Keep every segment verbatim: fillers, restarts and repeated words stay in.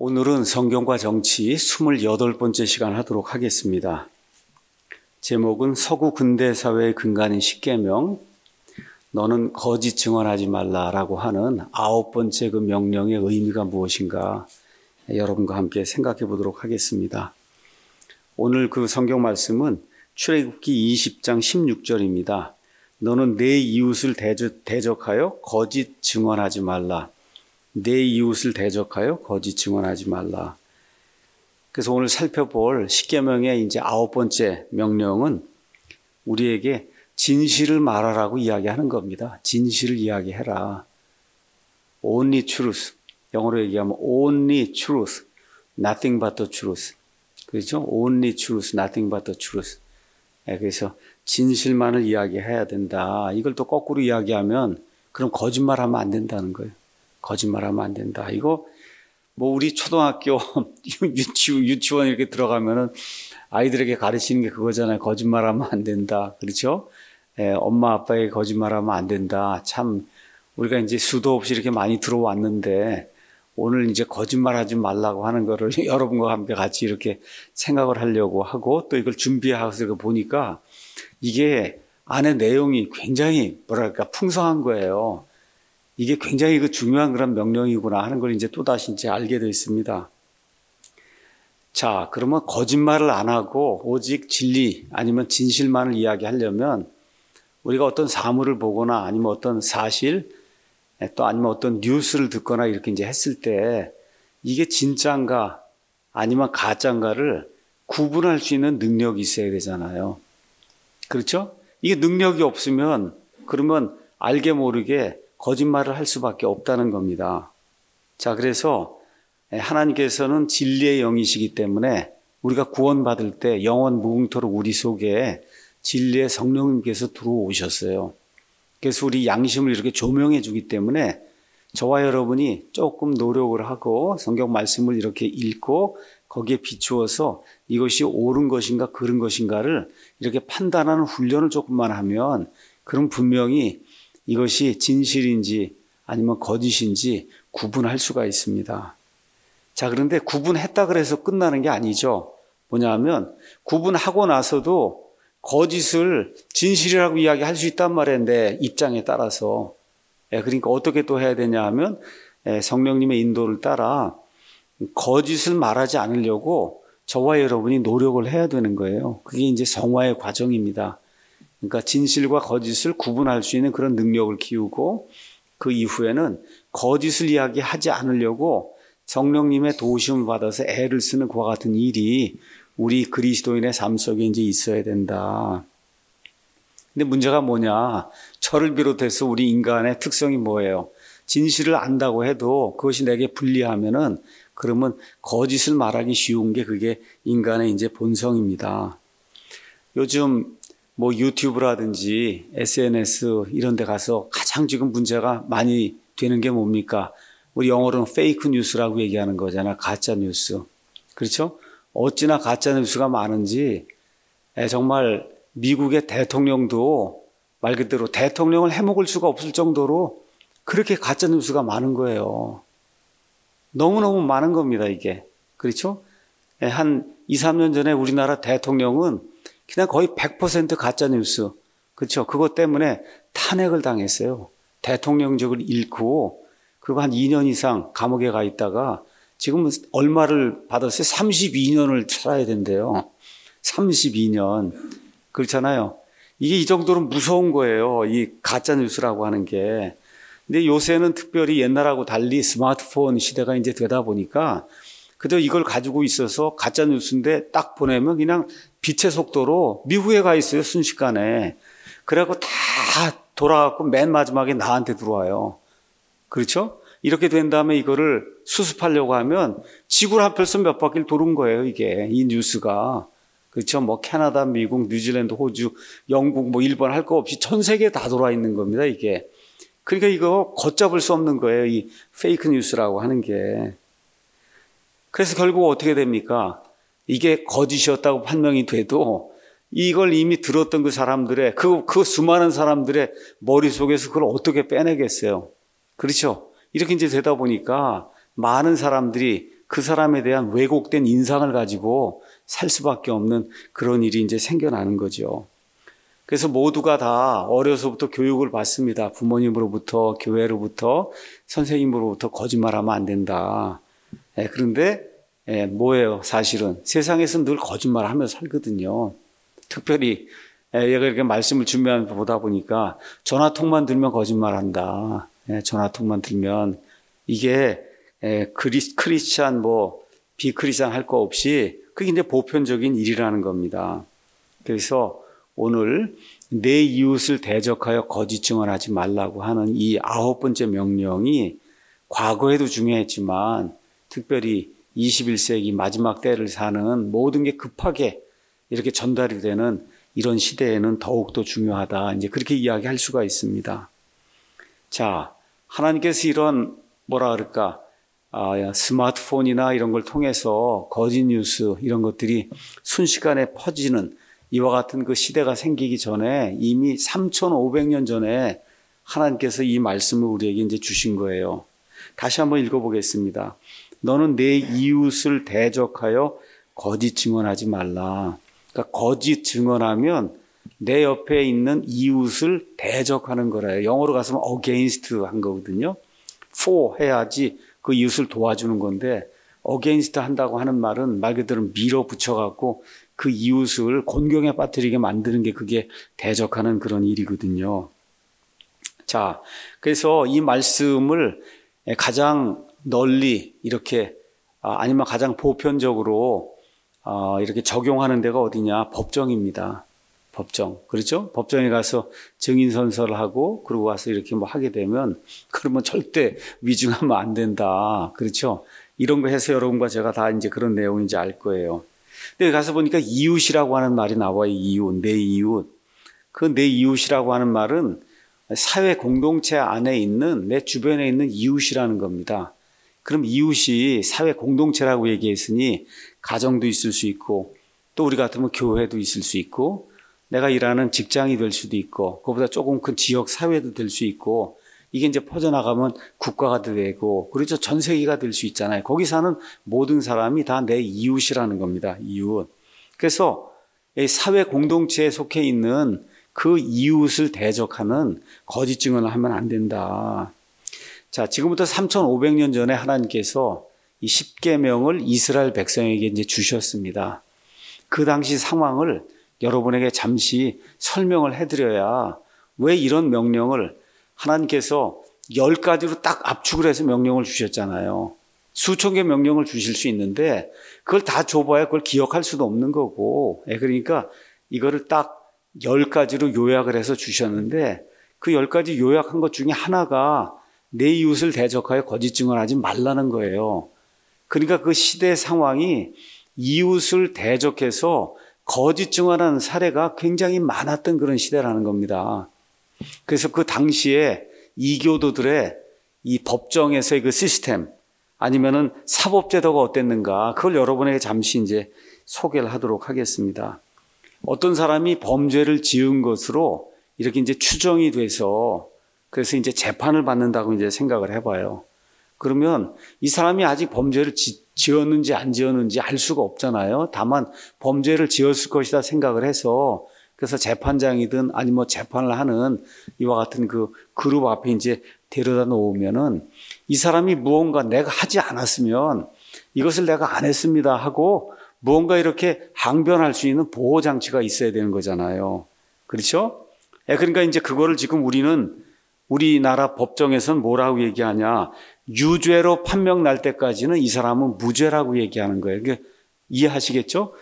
오늘은 성경과 정치 스물여덟 번째 시간 하도록 하겠습니다. 제목은 서구 근대사회의 근간인 십계명, 너는 거짓 증언하지 말라라고 하는 아홉 번째 그 명령의 의미가 무엇인가 여러분과 함께 생각해 보도록 하겠습니다. 오늘 그 성경 말씀은 출애굽기 이십 장 십육 절입니다. 너는 내 이웃을 대적, 대적하여 거짓 증언하지 말라. 내 이웃을 대적하여 거짓 증언하지 말라. 그래서 오늘 살펴볼 십계명의 이제 아홉 번째 명령은 우리에게 진실을 말하라고 이야기하는 겁니다. 진실을 이야기해라. Only truth. 영어로 얘기하면 only truth, nothing but the truth. 그렇죠? Only truth, nothing but the truth. 네, 그래서 진실만을 이야기해야 된다. 이걸 또 거꾸로 이야기하면 그럼 거짓말하면 안 된다는 거예요. 거짓말하면 안 된다. 이거 뭐 우리 초등학교 유치, 유치원 이렇게 들어가면은 아이들에게 가르치는 게 그거잖아요. 거짓말하면 안 된다. 그렇죠? 예, 엄마 아빠에게 거짓말하면 안 된다. 참 우리가 이제 수도 없이 이렇게 많이 들어왔는데 오늘 이제 거짓말하지 말라고 하는 거를 여러분과 함께 같이 이렇게 생각을 하려고 하고 또 이걸 준비해서 보니까 이게 안에 내용이 굉장히 뭐랄까 풍성한 거예요. 이게 굉장히 그 중요한 그런 명령이구나 하는 걸 이제 또다시 이제 알게 됐습니다. 자, 그러면 거짓말을 안 하고 오직 진리 아니면 진실만을 이야기하려면 우리가 어떤 사물을 보거나 아니면 어떤 사실 또 아니면 어떤 뉴스를 듣거나 이렇게 이제 했을 때 이게 진짜인가 아니면 가짜인가를 구분할 수 있는 능력이 있어야 되잖아요. 그렇죠? 이게 능력이 없으면 그러면 알게 모르게 거짓말을 할 수밖에 없다는 겁니다. 자, 그래서 하나님께서는 진리의 영이시기 때문에 우리가 구원받을 때 영원 무궁토록 우리 속에 진리의 성령님께서 들어오셨어요. 그래서 우리 양심을 이렇게 조명해 주기 때문에 저와 여러분이 조금 노력을 하고 성경 말씀을 이렇게 읽고 거기에 비추어서 이것이 옳은 것인가 그른 것인가를 이렇게 판단하는 훈련을 조금만 하면 그럼 분명히 이것이 진실인지 아니면 거짓인지 구분할 수가 있습니다. 자, 그런데 구분했다 그래서 끝나는 게 아니죠. 뭐냐 하면 구분하고 나서도 거짓을 진실이라고 이야기할 수 있단 말이에요. 내 입장에 따라서. 그러니까 어떻게 또 해야 되냐 하면 성령님의 인도를 따라 거짓을 말하지 않으려고 저와 여러분이 노력을 해야 되는 거예요. 그게 이제 성화의 과정입니다. 그러니까 진실과 거짓을 구분할 수 있는 그런 능력을 키우고 그 이후에는 거짓을 이야기하지 않으려고 성령님의 도우심을 받아서 애를 쓰는 그와 같은 일이 우리 그리스도인의 삶 속에 이제 있어야 된다. 근데 문제가 뭐냐? 저를 비롯해서 우리 인간의 특성이 뭐예요? 진실을 안다고 해도 그것이 내게 불리하면은 그러면 거짓을 말하기 쉬운 게 그게 인간의 이제 본성입니다. 요즘 뭐 유튜브라든지 에스엔에스 이런 데 가서 가장 지금 문제가 많이 되는 게 뭡니까? 우리 영어로는 페이크 뉴스라고 얘기하는 거잖아. 가짜 뉴스. 그렇죠? 어찌나 가짜 뉴스가 많은지 정말 미국의 대통령도 말 그대로 대통령을 해먹을 수가 없을 정도로 그렇게 가짜 뉴스가 많은 거예요. 너무너무 많은 겁니다, 이게. 그렇죠? 한 이, 삼 년 전에 우리나라 대통령은 그냥 거의 백 퍼센트 가짜 뉴스. 그렇죠? 그것 때문에 탄핵을 당했어요. 대통령직을 잃고 그리고 한 이 년 이상 감옥에 가 있다가 지금 얼마를 받았어요? 삼십이 년을 살아야 된대요. 삼십이 년. 그렇잖아요. 이게 이 정도로 무서운 거예요. 이 가짜 뉴스라고 하는 게. 근데 요새는 특별히 옛날하고 달리 스마트폰 시대가 이제 되다 보니까 그저 이걸 가지고 있어서 가짜 뉴스인데 딱 보내면 그냥 빛의 속도로 미국에 가 있어요. 순식간에. 그래갖고 다 돌아갖고 맨 마지막에 나한테 들어와요. 그렇죠? 이렇게 된 다음에 이거를 수습하려고 하면 지구를 한 벌써 몇 바퀴를 도는 거예요, 이게. 이 뉴스가. 그렇죠? 뭐 캐나다, 미국, 뉴질랜드, 호주, 영국, 뭐 일본 할 거 없이 전 세계에 다 돌아 있는 겁니다, 이게. 그러니까 이거 걷잡을 수 없는 거예요, 이 페이크 뉴스라고 하는 게. 그래서 결국 어떻게 됩니까? 이게 거짓이었다고 판명이 돼도 이걸 이미 들었던 그 사람들의, 그, 그 수많은 사람들의 머릿속에서 그걸 어떻게 빼내겠어요? 그렇죠? 이렇게 이제 되다 보니까 많은 사람들이 그 사람에 대한 왜곡된 인상을 가지고 살 수밖에 없는 그런 일이 이제 생겨나는 거죠. 그래서 모두가 다 어려서부터 교육을 받습니다. 부모님으로부터, 교회로부터, 선생님으로부터 거짓말하면 안 된다. 예, 그런데 예, 뭐예요? 사실은 세상에서 늘 거짓말하며 살거든요. 특별히 예, 얘가 이렇게 말씀을 준비하면 보다 보니까 전화통만 들면 거짓말한다. 예, 전화통만 들면 이게 예, 크리, 크리스찬 뭐 비크리스찬 할 거 없이 그게 이제 보편적인 일이라는 겁니다. 그래서 오늘 내 이웃을 대적하여 거짓 증언하지 말라고 하는 이 아홉 번째 명령이 과거에도 중요했지만 특별히 이십일 세기 마지막 때를 사는 모든 게 급하게 이렇게 전달이 되는 이런 시대에는 더욱더 중요하다. 이제 그렇게 이야기할 수가 있습니다. 자, 하나님께서 이런 뭐라 그럴까 아, 스마트폰이나 이런 걸 통해서 거짓 뉴스 이런 것들이 순식간에 퍼지는 이와 같은 그 시대가 생기기 전에 이미 삼천오백 년 전에 하나님께서 이 말씀을 우리에게 이제 주신 거예요. 다시 한번 읽어보겠습니다. 너는 내 이웃을 대적하여 거짓 증언하지 말라. 그러니까 거짓 증언하면 내 옆에 있는 이웃을 대적하는 거래요. 영어로 가서는 against 한 거거든요. for 해야지 그 이웃을 도와주는 건데 against 한다고 하는 말은 말 그대로 밀어붙여갖고 그 이웃을 곤경에 빠뜨리게 만드는 게 그게 대적하는 그런 일이거든요. 자, 그래서 이 말씀을 가장 널리 이렇게 아니면 가장 보편적으로 이렇게 적용하는 데가 어디냐? 법정입니다. 법정. 그렇죠? 법정에 가서 증인 선서를 하고 그러고 와서 이렇게 뭐 하게 되면 그러면 절대 위증하면 안 된다. 그렇죠? 이런 거 해서 여러분과 제가 다 이제 그런 내용인지 알 거예요. 근데 가서 보니까 이웃이라고 하는 말이 나와요. 이웃, 내 이웃. 그 내 이웃이라고 하는 말은 사회 공동체 안에 있는 내 주변에 있는 이웃이라는 겁니다. 그럼 이웃이 사회 공동체라고 얘기했으니 가정도 있을 수 있고 또 우리 같으면 교회도 있을 수 있고 내가 일하는 직장이 될 수도 있고 그보다 조금 큰 지역 사회도 될 수 있고 이게 이제 퍼져나가면 국가가 되고 그렇죠. 전 세계가 될 수 있잖아요. 거기 사는 모든 사람이 다 내 이웃이라는 겁니다. 이웃. 그래서 사회 공동체에 속해 있는 그 이웃을 대적하는 거짓 증언을 하면 안 된다. 자, 지금부터 삼천오백 년 전에 하나님께서 이 십계명을 이스라엘 백성에게 이제 주셨습니다. 그 당시 상황을 여러분에게 잠시 설명을 해드려야 왜 이런 명령을 하나님께서 열 가지로 딱 압축을 해서 명령을 주셨잖아요. 수천 개 명령을 주실 수 있는데 그걸 다 줘봐야 그걸 기억할 수도 없는 거고 그러니까 이거를 딱 열 가지로 요약을 해서 주셨는데 그 열 가지 요약한 것 중에 하나가 내 이웃을 대적하여 거짓 증언하지 말라는 거예요. 그러니까 그 시대 상황이 이웃을 대적해서 거짓 증언하는 사례가 굉장히 많았던 그런 시대라는 겁니다. 그래서 그 당시에 이교도들의 이 법정에서의 그 시스템 아니면은 사법제도가 어땠는가 그걸 여러분에게 잠시 이제 소개를 하도록 하겠습니다. 어떤 사람이 범죄를 지은 것으로 이렇게 이제 추정이 돼서 그래서 이제 재판을 받는다고 이제 생각을 해봐요. 그러면 이 사람이 아직 범죄를 지, 지었는지 안 지었는지 알 수가 없잖아요. 다만 범죄를 지었을 것이다 생각을 해서 그래서 재판장이든 아니 뭐 재판을 하는 이와 같은 그 그룹 앞에 이제 데려다 놓으면은 이 사람이 무언가 내가 하지 않았으면 이것을 내가 안 했습니다 하고 무언가 이렇게 항변할 수 있는 보호 장치가 있어야 되는 거잖아요. 그렇죠? 그러니까 이제 그거를 지금 우리는 우리나라 법정에서는 뭐라고 얘기하냐? 유죄로 판명 날 때까지는 이 사람은 무죄라고 얘기하는 거예요. 그러니까 이해하시겠죠?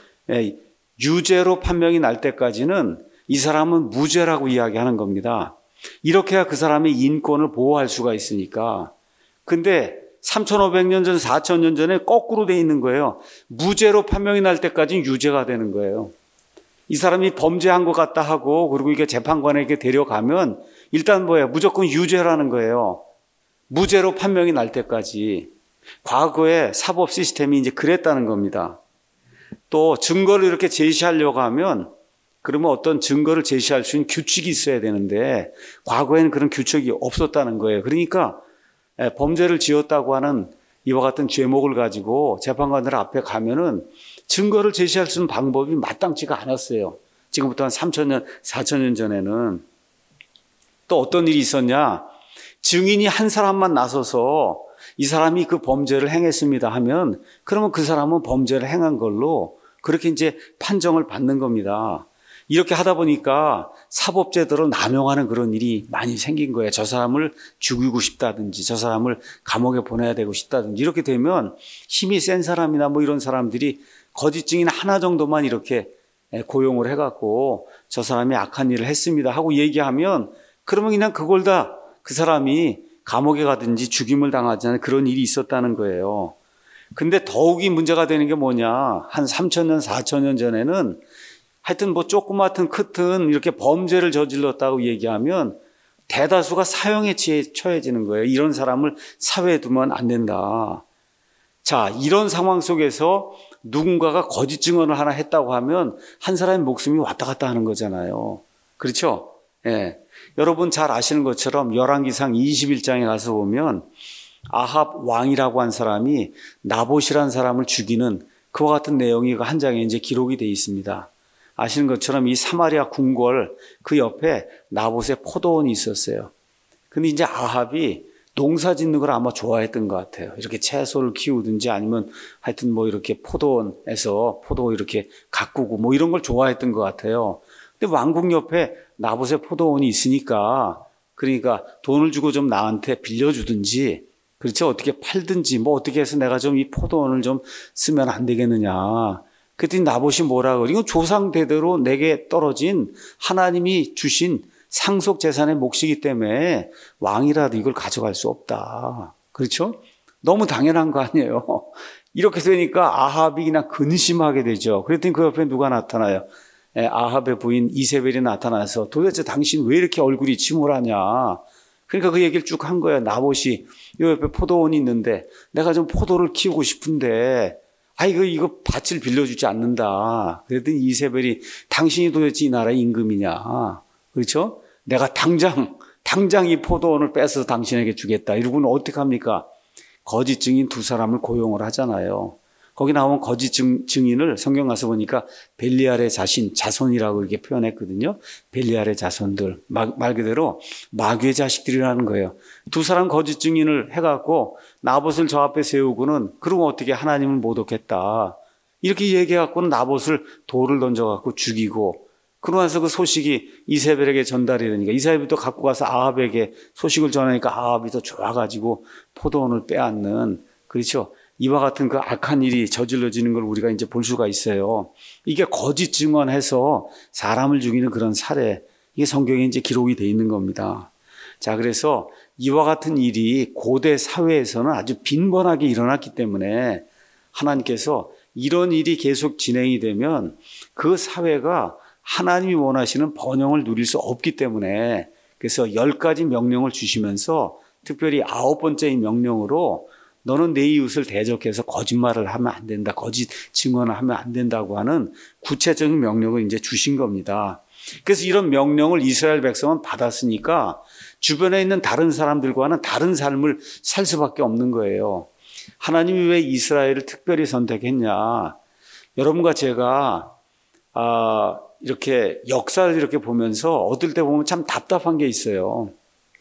유죄로 판명이 날 때까지는 이 사람은 무죄라고 이야기하는 겁니다. 이렇게 해야 그 사람의 인권을 보호할 수가 있으니까. 근데 삼천오백 년 전, 사천 년 전에 거꾸로 돼 있는 거예요. 무죄로 판명이 날 때까지는 유죄가 되는 거예요. 이 사람이 범죄한 것 같다 하고 그리고 이게 재판관에게 데려가면 일단 뭐예요? 무조건 유죄라는 거예요. 무죄로 판명이 날 때까지. 과거의 사법 시스템이 이제 그랬다는 겁니다. 또 증거를 이렇게 제시하려고 하면 그러면 어떤 증거를 제시할 수 있는 규칙이 있어야 되는데 과거에는 그런 규칙이 없었다는 거예요. 그러니까 범죄를 지었다고 하는 이와 같은 죄목을 가지고 재판관들 앞에 가면은 증거를 제시할 수 있는 방법이 마땅치가 않았어요. 지금부터 한 삼천 년, 사천 년 전에는. 또 어떤 일이 있었냐? 증인이 한 사람만 나서서 이 사람이 그 범죄를 행했습니다 하면 그러면 그 사람은 범죄를 행한 걸로 그렇게 이제 판정을 받는 겁니다. 이렇게 하다 보니까 사법제도를 남용하는 그런 일이 많이 생긴 거예요. 저 사람을 죽이고 싶다든지 저 사람을 감옥에 보내야 되고 싶다든지 이렇게 되면 힘이 센 사람이나 뭐 이런 사람들이 거짓 증인 하나 정도만 이렇게 고용을 해갖고 저 사람이 악한 일을 했습니다 하고 얘기하면 그러면 그냥 그걸 다 그 사람이 감옥에 가든지 죽임을 당하지 않은 그런 일이 있었다는 거예요. 근데 더욱이 문제가 되는 게 뭐냐. 한 삼천 년, 사천 년 전에는 하여튼 뭐 조그맣든 크든 이렇게 범죄를 저질렀다고 얘기하면 대다수가 사형에 처해지는 거예요. 이런 사람을 사회에 두면 안 된다. 자, 이런 상황 속에서 누군가가 거짓 증언을 하나 했다고 하면 한 사람의 목숨이 왔다 갔다 하는 거잖아요. 그렇죠? 예. 여러분 잘 아시는 것처럼 열왕기상 이십일 장에 가서 보면 아합 왕이라고 한 사람이 나봇이라는 사람을 죽이는 그와 같은 내용이 한 장에 이제 기록이 되어 있습니다. 아시는 것처럼 이 사마리아 궁궐 그 옆에 나봇의 포도원이 있었어요. 근데 이제 아합이 농사 짓는 걸 아마 좋아했던 것 같아요. 이렇게 채소를 키우든지 아니면 하여튼 뭐 이렇게 포도원에서 포도 이렇게 가꾸고 뭐 이런 걸 좋아했던 것 같아요. 근데 왕궁 옆에 나봇의 포도원이 있으니까 그러니까 돈을 주고 좀 나한테 빌려주든지 그렇죠. 어떻게 팔든지 뭐 어떻게 해서 내가 좀 이 포도원을 좀 쓰면 안 되겠느냐. 그랬더니 나봇이 뭐라고 이건 조상 대대로 내게 떨어진 하나님이 주신 상속 재산의 몫이기 때문에 왕이라도 이걸 가져갈 수 없다. 그렇죠? 너무 당연한 거 아니에요. 이렇게 되니까 아합이 그냥 근심하게 되죠. 그랬더니 그 옆에 누가 나타나요? 아합의 부인 이세벨이 나타나서 도대체 당신 왜 이렇게 얼굴이 침울하냐. 그러니까 그 얘기를 쭉 한 거예요. 나봇이 이 옆에 포도원이 있는데 내가 좀 포도를 키우고 싶은데 아 이거 이거 밭을 빌려주지 않는다. 그랬더니 이세벨이 당신이 도대체 이 나라의 임금이냐. 그렇죠? 내가 당장 당장 이 포도원을 뺏어서 당신에게 주겠다. 이러고는 어떻게 합니까? 거짓 증인 두 사람을 고용을 하잖아요. 거기 나오면 거짓 증, 증인을 성경 가서 보니까 벨리알의 자신, 자손이라고 이렇게 표현했거든요. 벨리알의 자손들. 말, 말 그대로 마귀의 자식들이라는 거예요. 두 사람 거짓 증인을 해갖고 나봇을 저 앞에 세우고는 그러면 어떻게 하나님을 모독했다. 이렇게 얘기해갖고는 나봇을 돌을 던져갖고 죽이고 그러고 나서 그 소식이 이세벨에게 전달이 되니까 이세벨이 또 갖고 가서 아합에게 소식을 전하니까 아합이 더 좋아가지고 포도원을 빼앗는 그렇죠. 이와 같은 그 악한 일이 저질러지는 걸 우리가 이제 볼 수가 있어요. 이게 거짓 증언해서 사람을 죽이는 그런 사례, 이게 성경에 이제 기록이 돼 있는 겁니다. 자, 그래서 이와 같은 일이 고대 사회에서는 아주 빈번하게 일어났기 때문에 하나님께서 이런 일이 계속 진행이 되면 그 사회가 하나님이 원하시는 번영을 누릴 수 없기 때문에 그래서 열 가지 명령을 주시면서 특별히 아홉 번째 명령으로 너는 내 이웃을 대적해서 거짓말을 하면 안 된다. 거짓 증언을 하면 안 된다고 하는 구체적인 명령을 이제 주신 겁니다. 그래서 이런 명령을 이스라엘 백성은 받았으니까 주변에 있는 다른 사람들과는 다른 삶을 살 수밖에 없는 거예요. 하나님이 왜 이스라엘을 특별히 선택했냐. 여러분과 제가 아, 이렇게 역사를 이렇게 보면서 어떨 때 보면 참 답답한 게 있어요.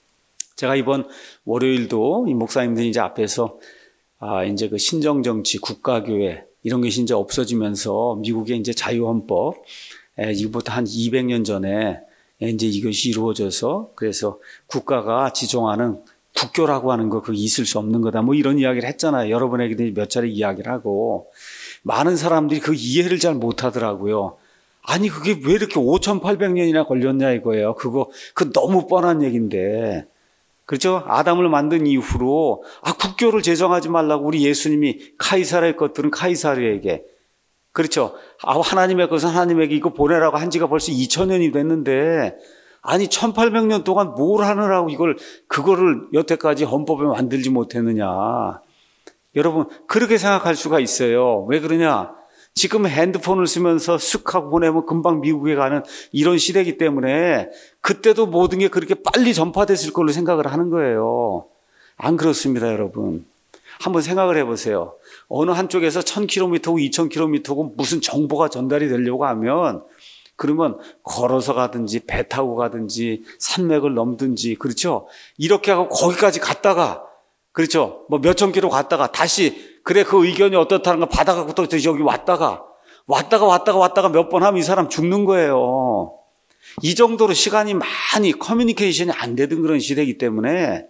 제가 이번 월요일도 이 목사님들이 이제 앞에서 아, 이제 그 신정정치, 국가교회 이런 것이 이제 없어지면서 미국의 이제 자유헌법, 에, 이거부터 한 이백 년 전에 이제 이것이 이루어져서 그래서 국가가 지정하는 국교라고 하는 거 그게 있을 수 없는 거다. 뭐 이런 이야기를 했잖아요. 여러분에게도 몇 차례 이야기를 하고 많은 사람들이 그 이해를 잘 못하더라고요. 아니 그게 왜 이렇게 오천팔백 년이나 걸렸냐 이거예요. 그거 그 너무 뻔한 얘기인데. 그렇죠? 아담을 만든 이후로 아 국교를 제정하지 말라고 우리 예수님이 카이사르의 것들은 카이사르에게 그렇죠? 아 하나님의 것은 하나님에게 이거 보내라고 한 지가 벌써 이천 년이 됐는데 아니 천팔백 년 동안 뭘 하느라고 이걸 그거를 여태까지 헌법에 만들지 못했느냐. 여러분 그렇게 생각할 수가 있어요. 왜 그러냐? 지금 핸드폰을 쓰면서 쓱 하고 보내면 금방 미국에 가는 이런 시대이기 때문에 그때도 모든 게 그렇게 빨리 전파됐을 걸로 생각을 하는 거예요. 안 그렇습니다, 여러분. 한번 생각을 해보세요. 어느 한쪽에서 천 킬로미터고 이천 킬로미터고 무슨 정보가 전달이 되려고 하면 그러면 걸어서 가든지 배 타고 가든지 산맥을 넘든지, 그렇죠? 이렇게 하고 거기까지 갔다가, 그렇죠? 뭐 몇천 킬로 갔다가 다시 그래 그 의견이 어떻다는 걸 받아갖고 또 여기 왔다가 왔다가 왔다가 왔다가 몇 번 하면 이 사람 죽는 거예요. 이 정도로 시간이 많이 커뮤니케이션이 안 되던 그런 시대이기 때문에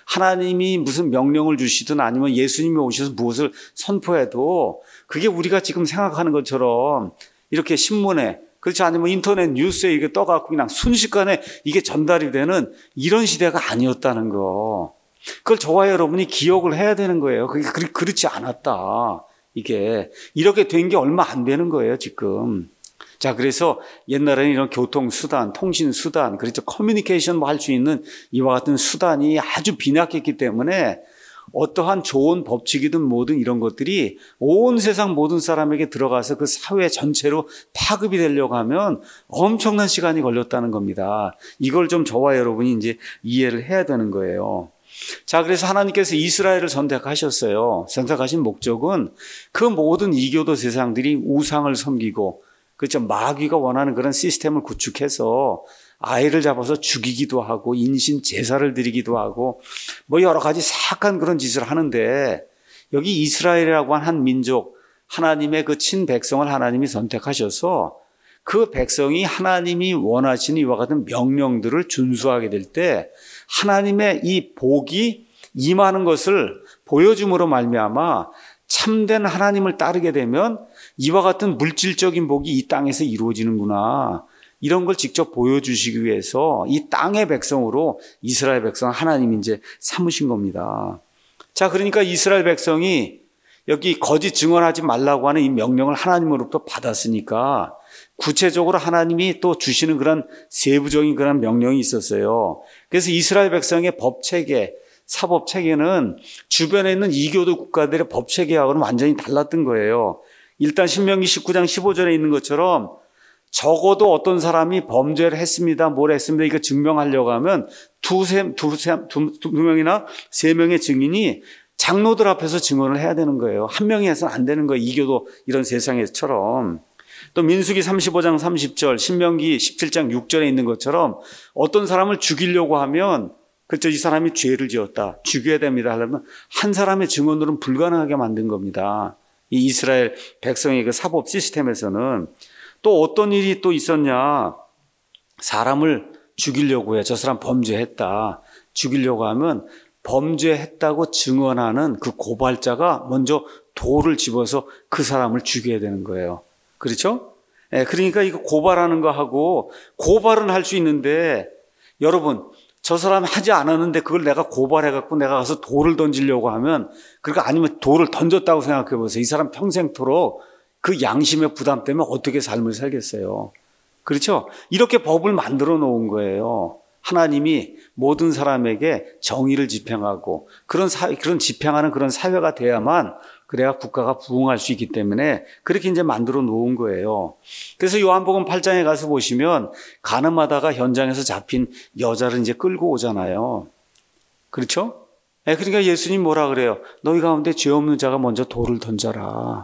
하나님이 무슨 명령을 주시든 아니면 예수님이 오셔서 무엇을 선포해도 그게 우리가 지금 생각하는 것처럼 이렇게 신문에, 그렇지 않으면 인터넷 뉴스에 이게 떠갖고 그냥 순식간에 이게 전달이 되는 이런 시대가 아니었다는 거. 그걸 저와 여러분이 기억을 해야 되는 거예요. 그게 그렇지 않았다. 이게 이렇게 된 게 얼마 안 되는 거예요, 지금. 자, 그래서 옛날에는 이런 교통수단, 통신수단, 그렇죠. 커뮤니케이션 뭐 할 수 있는 이와 같은 수단이 아주 빈약했기 때문에 어떠한 좋은 법칙이든 뭐든 이런 것들이 온 세상 모든 사람에게 들어가서 그 사회 전체로 파급이 되려고 하면 엄청난 시간이 걸렸다는 겁니다. 이걸 좀 저와 여러분이 이제 이해를 해야 되는 거예요. 자, 그래서 하나님께서 이스라엘을 선택하셨어요. 선택하신 목적은 그 모든 이교도 세상들이 우상을 섬기고, 그렇죠, 마귀가 원하는 그런 시스템을 구축해서 아이를 잡아서 죽이기도 하고 인신 제사를 드리기도 하고 뭐 여러 가지 사악한 그런 짓을 하는데, 여기 이스라엘이라고 한 한 민족, 하나님의 그 친백성을 하나님이 선택하셔서 그 백성이 하나님이 원하시는 이와 같은 명령들을 준수하게 될 때 하나님의 이 복이 임하는 것을 보여줌으로 말미암아 참된 하나님을 따르게 되면 이와 같은 물질적인 복이 이 땅에서 이루어지는구나, 이런 걸 직접 보여주시기 위해서 이 땅의 백성으로 이스라엘 백성 하나님이 이제 삼으신 겁니다. 자, 그러니까 이스라엘 백성이 여기 거짓 증언하지 말라고 하는 이 명령을 하나님으로부터 받았으니까 구체적으로 하나님이 또 주시는 그런 세부적인 그런 명령이 있었어요. 그래서 이스라엘 백성의 법 체계, 사법 체계는 주변에 있는 이교도 국가들의 법 체계하고는 완전히 달랐던 거예요. 일단 신명기 십구 장 십오 절에 있는 것처럼 적어도 어떤 사람이 범죄를 했습니다, 뭘 했습니다, 이거 증명하려고 하면 두세, 두세, 두, 두 명이나 세 명의 증인이 장로들 앞에서 증언을 해야 되는 거예요. 한 명이 해서는 안 되는 거예요. 이교도 이런 세상에처럼. 또 민수기 삼십오 장 삼십 절, 신명기 십칠 장 육 절에 있는 것처럼 어떤 사람을 죽이려고 하면, 그렇죠, 이 사람이 죄를 지었다, 죽여야 됩니다 하려면 한 사람의 증언으로는 불가능하게 만든 겁니다. 이 이스라엘 백성의 그 사법 시스템에서는. 또 어떤 일이 또 있었냐, 사람을 죽이려고 해, 저 사람 범죄했다, 죽이려고 하면 범죄했다고 증언하는 그 고발자가 먼저 돌을 집어서 그 사람을 죽여야 되는 거예요. 그렇죠? 예, 그러니까 이거 고발하는 거 하고, 고발은 할 수 있는데 여러분, 저 사람이 하지 않았는데 그걸 내가 고발해갖고 내가 가서 돌을 던지려고 하면, 그러니까 아니면 돌을 던졌다고 생각해 보세요. 이 사람 평생토록 그 양심의 부담 때문에 어떻게 삶을 살겠어요. 그렇죠? 이렇게 법을 만들어 놓은 거예요. 하나님이 모든 사람에게 정의를 집행하고 그런 사, 그런 집행하는 그런 사회가 돼야만 그래야 국가가 부흥할 수 있기 때문에 그렇게 이제 만들어 놓은 거예요. 그래서 요한복음 팔 장에 가서 보시면 가늠하다가 현장에서 잡힌 여자를 이제 끌고 오잖아요. 그렇죠? 네, 그러니까 예수님 뭐라 그래요? 너희 가운데 죄 없는 자가 먼저 돌을 던져라.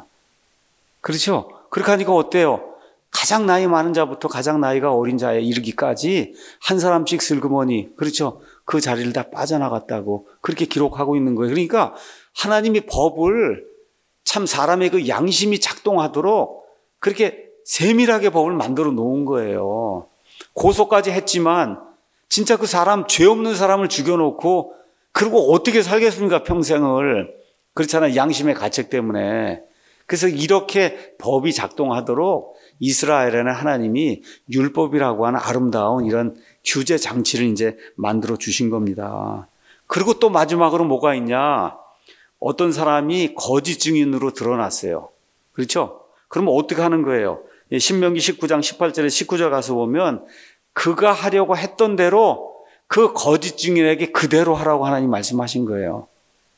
그렇죠? 그렇게 하니까 어때요? 가장 나이 많은 자부터 가장 나이가 어린 자에 이르기까지 한 사람씩 슬그머니, 그렇죠, 그 자리를 다 빠져나갔다고 그렇게 기록하고 있는 거예요. 그러니까 하나님이 법을 참 사람의 그 양심이 작동하도록 그렇게 세밀하게 법을 만들어 놓은 거예요. 고소까지 했지만 진짜 그 사람, 죄 없는 사람을 죽여놓고 그리고 어떻게 살겠습니까, 평생을. 그렇잖아요, 양심의 가책 때문에. 그래서 이렇게 법이 작동하도록 이스라엘에는 하나님이 율법이라고 하는 아름다운 이런 규제 장치를 이제 만들어 주신 겁니다. 그리고 또 마지막으로 뭐가 있냐? 어떤 사람이 거짓 증인으로 드러났어요. 그렇죠? 그러면 어떻게 하는 거예요? 신명기 십구 장 십팔 절에 십구 절 가서 보면 그가 하려고 했던 대로 그 거짓 증인에게 그대로 하라고 하나님 말씀하신 거예요.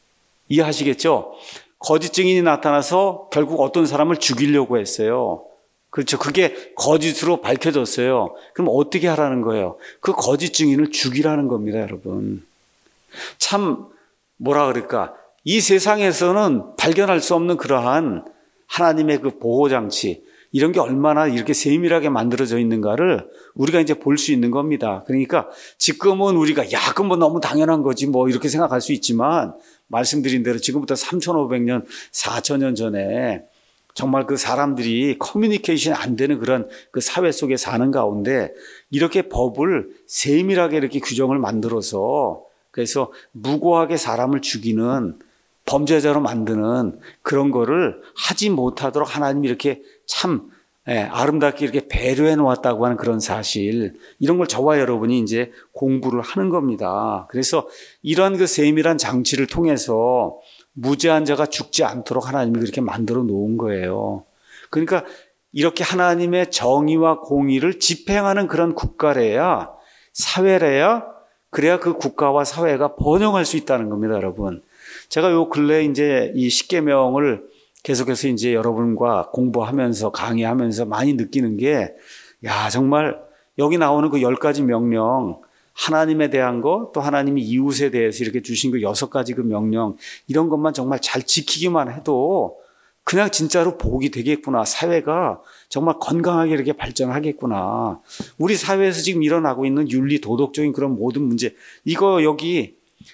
이해하시겠죠? 거짓 증인이 나타나서 결국 어떤 사람을 죽이려고 했어요. 그렇죠. 그게 거짓으로 밝혀졌어요. 그럼 어떻게 하라는 거예요? 그 거짓 증인을 죽이라는 겁니다, 여러분. 참 뭐라 그럴까? 이 세상에서는 발견할 수 없는 그러한 하나님의 그 보호장치, 이런 게 얼마나 이렇게 세밀하게 만들어져 있는가를 우리가 이제 볼 수 있는 겁니다. 그러니까 지금은 우리가 야, 그건 뭐 너무 당연한 거지 뭐 이렇게 생각할 수 있지만, 말씀드린 대로 지금부터 삼천오백 년, 사천 년 전에 정말 그 사람들이 커뮤니케이션이 안 되는 그런 그 사회 속에 사는 가운데 이렇게 법을 세밀하게 이렇게 규정을 만들어서, 그래서 무고하게 사람을 죽이는 범죄자로 만드는 그런 거를 하지 못하도록 하나님이 이렇게 참 예, 아름답게 이렇게 배려해 놓았다고 하는 그런 사실, 이런 걸 저와 여러분이 이제 공부를 하는 겁니다. 그래서 이런 그 세밀한 장치를 통해서 무죄한 자가 죽지 않도록 하나님이 그렇게 만들어 놓은 거예요. 그러니까 이렇게 하나님의 정의와 공의를 집행하는 그런 국가래야, 사회래야, 그래야 그 국가와 사회가 번영할 수 있다는 겁니다, 여러분. 제가 요 근래 이제 이 십계명을 계속해서 이제 여러분과 공부하면서 강의하면서 많이 느끼는 게, 야, 정말 여기 나오는 그 열 가지 명령, 하나님에 대한 거, 또 하나님이 이웃에 대해서 이렇게 주신 그 여섯 가지 그 명령, 이런 것만 정말 잘 지키기만 해도 그냥 진짜로 복이 되겠구나. 사회가 정말 건강하게 이렇게 발전하겠구나. 우리 사회에서 지금 일어나고 있는 윤리, 도덕적인 그런 모든 문제, 이거 여기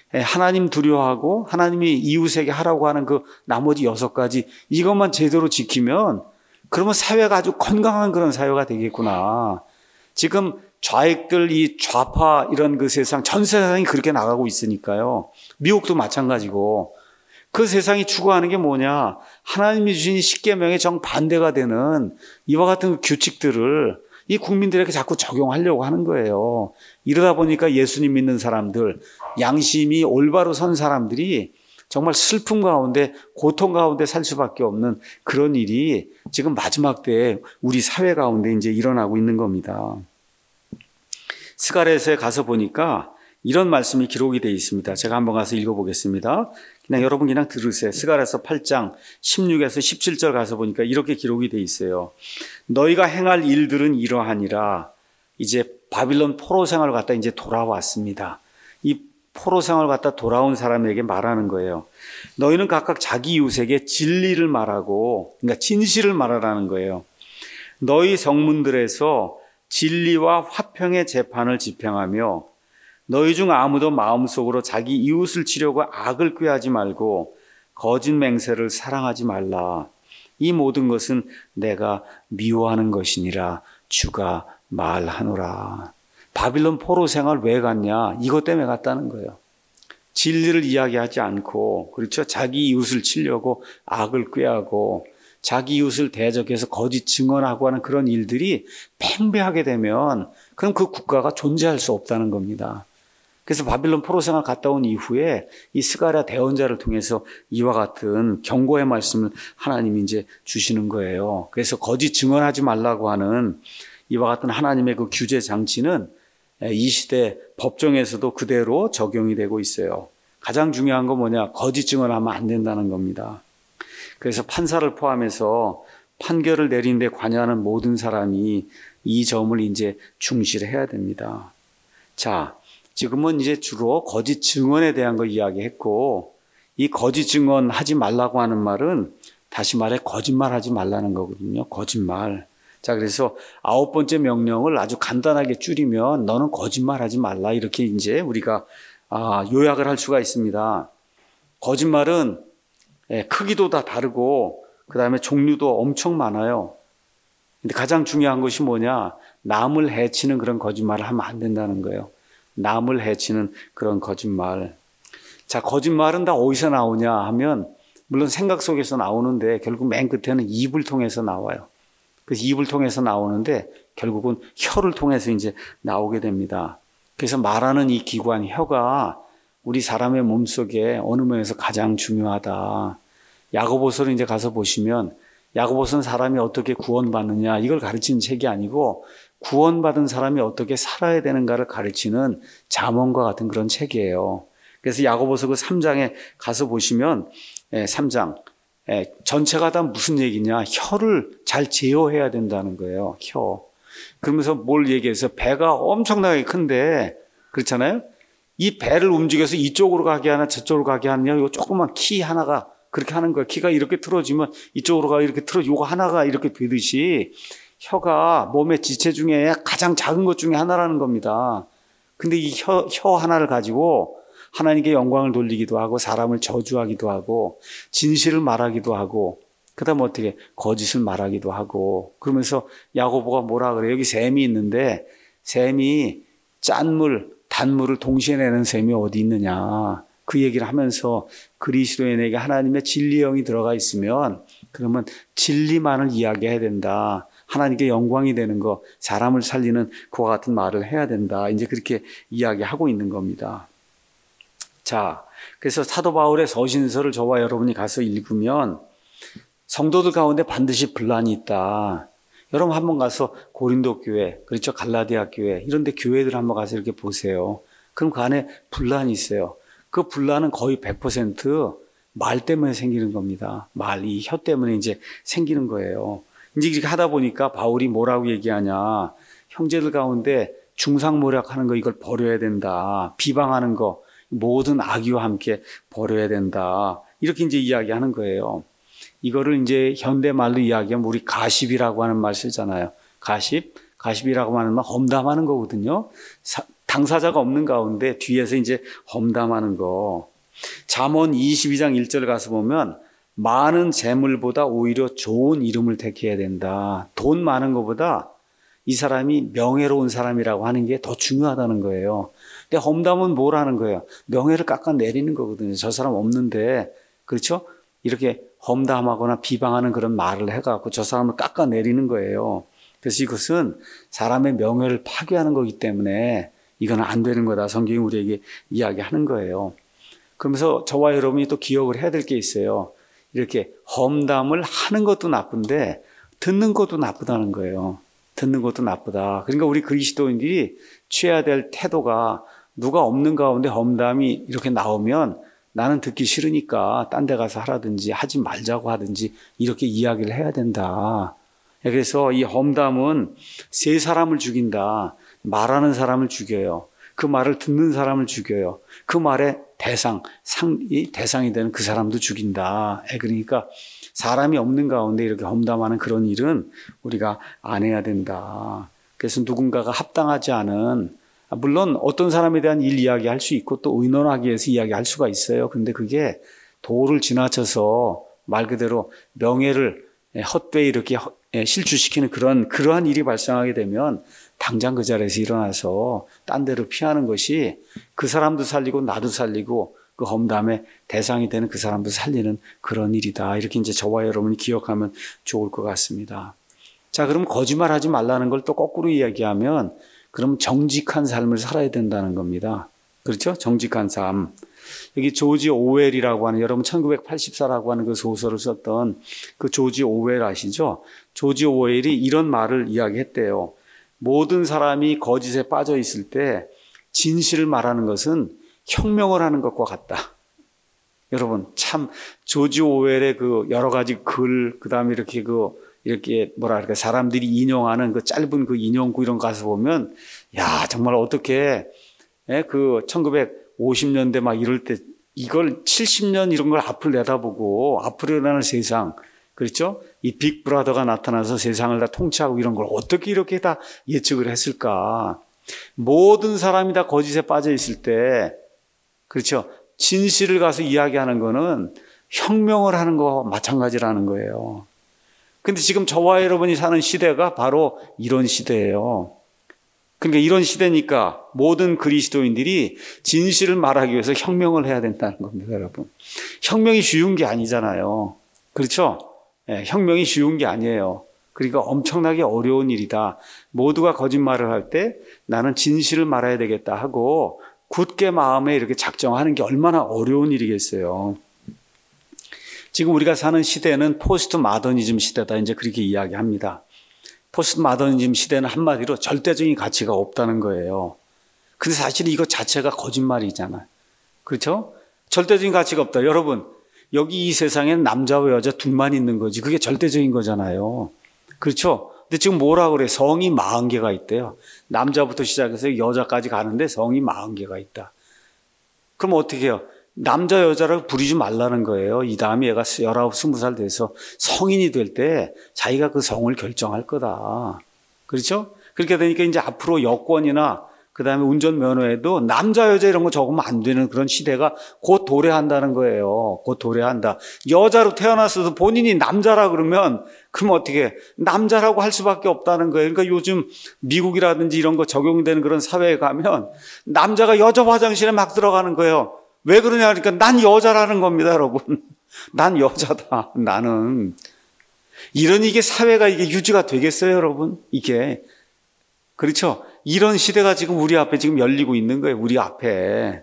하나님 두려워하고 하나님이 이웃에게 하라고 하는 그 나머지 여섯 가지, 이것만 제대로 지키면 그러면 사회가 아주 건강한 그런 사회가 되겠구나. 지금 좌익들, 이 좌파 이런 그 세상, 전 세상이 그렇게 나가고 있으니까요. 미국도 마찬가지고. 그 세상이 추구하는 게 뭐냐? 하나님이 주신 십계명에 정반대가 되는 이와 같은 규칙들을 이 국민들에게 자꾸 적용하려고 하는 거예요. 이러다 보니까 예수님 믿는 사람들, 양심이 올바로 선 사람들이 정말 슬픔 가운데, 고통 가운데 살 수밖에 없는 그런 일이 지금 마지막 때에 우리 사회 가운데 이제 일어나고 있는 겁니다. 스가랴서에 가서 보니까 이런 말씀이 기록이 되어 있습니다. 제가 한번 가서 읽어보겠습니다. 그냥 여러분 그냥 들으세요. 스가랴서 팔 장 십육에서 십칠 절 가서 보니까 이렇게 기록이 되어 있어요. 너희가 행할 일들은 이러하니라. 이제 바빌론 포로 생활을 갔다 이제 돌아왔습니다. 이 포로 생활을 갔다 돌아온 사람에게 말하는 거예요. 너희는 각각 자기 이웃에게 진리를 말하고, 그러니까 진실을 말하라는 거예요. 너희 성문들에서 진리와 화평의 재판을 집행하며 너희 중 아무도 마음속으로 자기 이웃을 치려고 악을 꾀하지 말고 거짓 맹세를 사랑하지 말라. 이 모든 것은 내가 미워하는 것이니라 주가 말하노라. 바빌론 포로 생활 왜 갔냐? 이것 때문에 갔다는 거예요. 진리를 이야기하지 않고, 그렇죠? 자기 이웃을 치려고 악을 꾀하고 자기 이웃을 대적해서 거짓 증언하고 하는 그런 일들이 팽배하게 되면 그럼 그 국가가 존재할 수 없다는 겁니다. 그래서 바빌론 포로 생활 갔다 온 이후에 이 스가랴 대언자를 통해서 이와 같은 경고의 말씀을 하나님이 이제 주시는 거예요. 그래서 거짓 증언하지 말라고 하는 이와 같은 하나님의 그 규제 장치는 이 시대 법정에서도 그대로 적용이 되고 있어요. 가장 중요한 건 뭐냐? 거짓 증언하면 안 된다는 겁니다. 그래서 판사를 포함해서 판결을 내리는 데 관여하는 모든 사람이 이 점을 이제 중시해야 됩니다. 자, 지금은 이제 주로 거짓 증언에 대한 거 이야기했고, 이 거짓 증언 하지 말라고 하는 말은 다시 말해 거짓말 하지 말라는 거거든요. 거짓말. 자, 그래서 아홉 번째 명령을 아주 간단하게 줄이면 너는 거짓말 하지 말라, 이렇게 이제 우리가 아, 요약을 할 수가 있습니다. 거짓말은 크기도 다 다르고 그 다음에 종류도 엄청 많아요. 근데 가장 중요한 것이 뭐냐? 남을 해치는 그런 거짓말을 하면 안 된다는 거예요. 남을 해치는 그런 거짓말. 자, 거짓말은 다 어디서 나오냐 하면 물론 생각 속에서 나오는데 결국 맨 끝에는 입을 통해서 나와요. 그래서 입을 통해서 나오는데 결국은 혀를 통해서 이제 나오게 됩니다. 그래서 말하는 이 기관 혀가 우리 사람의 몸속에 어느 면에서 가장 중요하다. 야고보서를 이제 가서 보시면 야고보서는 사람이 어떻게 구원받느냐 이걸 가르치는 책이 아니고 구원받은 사람이 어떻게 살아야 되는가를 가르치는 잠언과 같은 그런 책이에요. 그래서 야고보서 그 삼 장에 가서 보시면 삼 장 전체가 다 무슨 얘기냐? 혀를 잘 제어해야 된다는 거예요. 혀. 그러면서 뭘 얘기해서 배가 엄청나게 큰데 그렇잖아요. 이 배를 움직여서 이쪽으로 가게 하나 저쪽으로 가게 하느냐, 요 조그만 키 하나가 그렇게 하는 거예요. 키가 이렇게 틀어지면 이쪽으로 가 이렇게 틀어지, 요거 하나가 이렇게 되듯이 혀가 몸의 지체 중에 가장 작은 것 중에 하나라는 겁니다. 근데 이 혀, 혀 하나를 가지고 하나님께 영광을 돌리기도 하고 사람을 저주하기도 하고 진실을 말하기도 하고 그다음 어떻게 거짓을 말하기도 하고 그러면서 야고보가 뭐라 그래요? 여기 샘이 있는데 샘이 짠물, 단물을 동시에 내는 샘이 어디 있느냐. 그 얘기를 하면서 그리스도인에게 하나님의 진리 영이 들어가 있으면 그러면 진리만을 이야기해야 된다. 하나님께 영광이 되는 거, 사람을 살리는 그와 같은 말을 해야 된다. 이제 그렇게 이야기하고 있는 겁니다. 자, 그래서 사도 바울의 서신서를 저와 여러분이 가서 읽으면 성도들 가운데 반드시 분란이 있다. 여러분 한번 가서 고린도 교회, 그렇죠? 갈라디아 교회, 이런 데 교회들 한번 가서 이렇게 보세요. 그럼 그 안에 분란이 있어요. 그 분란은 거의 백 퍼센트 말 때문에 생기는 겁니다. 말, 이 혀 때문에 이제 생기는 거예요. 이제 이렇게 하다 보니까 바울이 뭐라고 얘기하냐. 형제들 가운데 중상모략하는 거 이걸 버려야 된다. 비방하는 거 모든 악의와 함께 버려야 된다. 이렇게 이제 이야기하는 거예요. 이거를 이제 현대말로 이야기하면 우리 가십이라고 하는 말 쓰잖아요. 가십, 가십이라고 하는 말 험담하는 거거든요. 사, 당사자가 없는 가운데 뒤에서 이제 험담하는 거. 잠언 이십이 장 일 절 가서 보면 많은 재물보다 오히려 좋은 이름을 택해야 된다. 돈 많은 것보다 이 사람이 명예로운 사람이라고 하는 게 더 중요하다는 거예요. 근데 험담은 뭘 하는 거예요? 명예를 깎아내리는 거거든요. 저 사람 없는데, 그렇죠? 이렇게 험담하거나 비방하는 그런 말을 해갖고 저 사람을 깎아내리는 거예요. 그래서 이것은 사람의 명예를 파괴하는 거기 때문에 이건 안 되는 거다. 성경이 우리에게 이야기하는 거예요. 그러면서 저와 여러분이 또 기억을 해야 될 게 있어요. 이렇게 험담을 하는 것도 나쁜데 듣는 것도 나쁘다는 거예요. 듣는 것도 나쁘다. 그러니까 우리 그리스도인들이 취해야 될 태도가 누가 없는 가운데 험담이 이렇게 나오면 나는 듣기 싫으니까 딴 데 가서 하라든지 하지 말자고 하든지 이렇게 이야기를 해야 된다. 그래서 이 험담은 세 사람을 죽인다. 말하는 사람을 죽여요. 그 말을 듣는 사람을 죽여요. 그 말의 대상, 상, 이 대상이 되는 그 사람도 죽인다. 그러니까 사람이 없는 가운데 이렇게 험담하는 그런 일은 우리가 안 해야 된다. 그래서 누군가가 합당하지 않은, 물론 어떤 사람에 대한 일 이야기할 수 있고 또 의논하기 위해서 이야기할 수가 있어요. 근데 그게 도를 지나쳐서 말 그대로 명예를 헛되이 이렇게 실추시키는 그런, 그러한 일이 발생하게 되면 당장 그 자리에서 일어나서 딴 데로 피하는 것이 그 사람도 살리고 나도 살리고 그 험담의 대상이 되는 그 사람도 살리는 그런 일이다. 이렇게 이제 저와 여러분이 기억하면 좋을 것 같습니다. 자, 그럼 거짓말하지 말라는 걸 또 거꾸로 이야기하면 그럼 정직한 삶을 살아야 된다는 겁니다. 그렇죠? 정직한 삶. 여기 조지 오웰이라고 하는, 여러분 천구백팔십사라고 하는 그 소설을 썼던 그 조지 오웰 아시죠? 조지 오웰이 이런 말을 이야기했대요. 모든 사람이 거짓에 빠져 있을 때 진실을 말하는 것은 혁명을 하는 것과 같다. 여러분, 참 조지 오웰의 그 여러 가지 글, 그 다음에 이렇게 그 이렇게 뭐라 그럴까, 사람들이 인용하는 그 짧은 그 인용구 이런 거 가서 보면, 야, 정말 어떻게, 예, 그 천구백오십 년대 막 이럴 때 이걸 칠십 년 이런 걸 앞을 내다보고 앞으로 일어나는 세상, 그렇죠? 이 빅브라더가 나타나서 세상을 다 통치하고 이런 걸 어떻게 이렇게 다 예측을 했을까? 모든 사람이 다 거짓에 빠져 있을 때, 그렇죠? 진실을 가서 이야기하는 거는 혁명을 하는 거와 마찬가지라는 거예요. 근데 지금 저와 여러분이 사는 시대가 바로 이런 시대예요. 그러니까 이런 시대니까 모든 그리스도인들이 진실을 말하기 위해서 혁명을 해야 된다는 겁니다, 여러분. 혁명이 쉬운 게 아니잖아요. 그렇죠? 네, 혁명이 쉬운 게 아니에요. 그러니까 엄청나게 어려운 일이다. 모두가 거짓말을 할 때 나는 진실을 말해야 되겠다 하고 굳게 마음에 이렇게 작정하는 게 얼마나 어려운 일이겠어요. 지금 우리가 사는 시대는 포스트 마더니즘 시대다. 이제 그렇게 이야기합니다. 포스트 마더니즘 시대는 한마디로 절대적인 가치가 없다는 거예요. 근데 사실 이거 자체가 거짓말이잖아요. 그렇죠? 절대적인 가치가 없다. 여러분, 여기 이 세상에는 남자와 여자 둘만 있는 거지. 그게 절대적인 거잖아요. 그렇죠? 근데 지금 뭐라 그래? 성이 사십 개가 있대요. 남자부터 시작해서 여자까지 가는데 성이 사십 개가 있다. 그럼 어떻게 해요? 남자 여자라고 부르지 말라는 거예요. 이 다음에 얘가 열아홉, 스무 살 돼서 성인이 될 때 자기가 그 성을 결정할 거다. 그렇죠? 그렇게 되니까 이제 앞으로 여권이나 그 다음에 운전면허에도 남자 여자 이런 거 적으면 안 되는 그런 시대가 곧 도래한다는 거예요. 곧 도래한다. 여자로 태어났어도 본인이 남자라 그러면 그럼 어떻게 해? 남자라고 할 수밖에 없다는 거예요. 그러니까 요즘 미국이라든지 이런 거 적용되는 그런 사회에 가면 남자가 여자 화장실에 막 들어가는 거예요. 왜 그러냐 그러니까 난 여자라는 겁니다, 여러분. 난 여자다. 나는. 이런 이게 사회가 이게 유지가 되겠어요, 여러분? 이게. 그렇죠? 이런 시대가 지금 우리 앞에 지금 열리고 있는 거예요. 우리 앞에.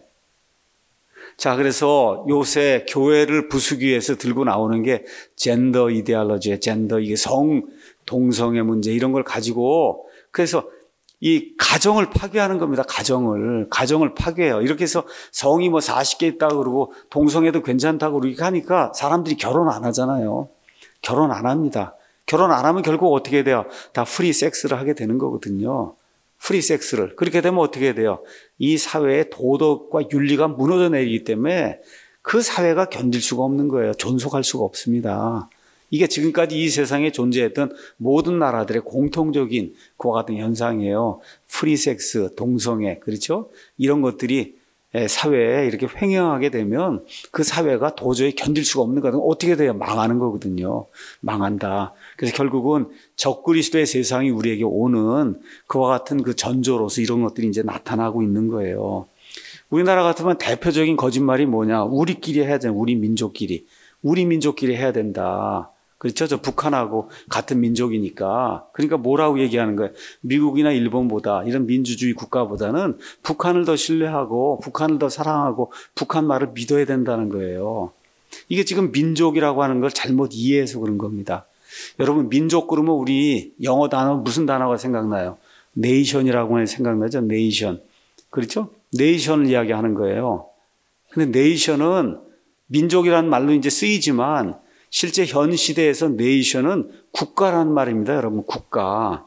자, 그래서 요새 교회를 부수기 위해서 들고 나오는 게 젠더 이데올로지예요. 젠더, 이게 성, 동성애 문제 이런 걸 가지고 그래서 이 가정을 파괴하는 겁니다. 가정을. 가정을 파괴해요. 이렇게 해서 성이 뭐 사십 개 있다고 그러고 동성애도 괜찮다고 그렇게 하니까 사람들이 결혼 안 하잖아요. 결혼 안 합니다. 결혼 안 하면 결국 어떻게 돼요? 다 프리 섹스를 하게 되는 거거든요. 프리 섹스를. 그렇게 되면 어떻게 돼요? 이 사회의 도덕과 윤리가 무너져 내리기 때문에 그 사회가 견딜 수가 없는 거예요. 존속할 수가 없습니다. 이게 지금까지 이 세상에 존재했던 모든 나라들의 공통적인 그와 같은 현상이에요. 프리 섹스, 동성애, 그렇죠? 이런 것들이 사회에 이렇게 횡행하게 되면 그 사회가 도저히 견딜 수가 없는 거거든요. 어떻게 돼요? 망하는 거거든요. 망한다. 그래서 결국은 적그리스도의 세상이 우리에게 오는 그와 같은 그 전조로서 이런 것들이 이제 나타나고 있는 거예요. 우리나라 같으면 대표적인 거짓말이 뭐냐? 우리끼리 해야 돼. 우리 민족끼리. 우리 민족끼리 해야 된다. 그렇죠? 저 북한하고 같은 민족이니까. 그러니까 뭐라고 얘기하는 거예요? 미국이나 일본보다 이런 민주주의 국가보다는 북한을 더 신뢰하고 북한을 더 사랑하고 북한 말을 믿어야 된다는 거예요. 이게 지금 민족이라고 하는 걸 잘못 이해해서 그런 겁니다. 여러분 민족 그러면 우리 영어 단어 무슨 단어가 생각나요? 네이션이라고 생각나죠? 네이션. 그렇죠? 네이션을 이야기하는 거예요. 근데 네이션은 민족이라는 말로 이제 쓰이지만 실제 현 시대에서 네이션은 국가라는 말입니다. 여러분 국가.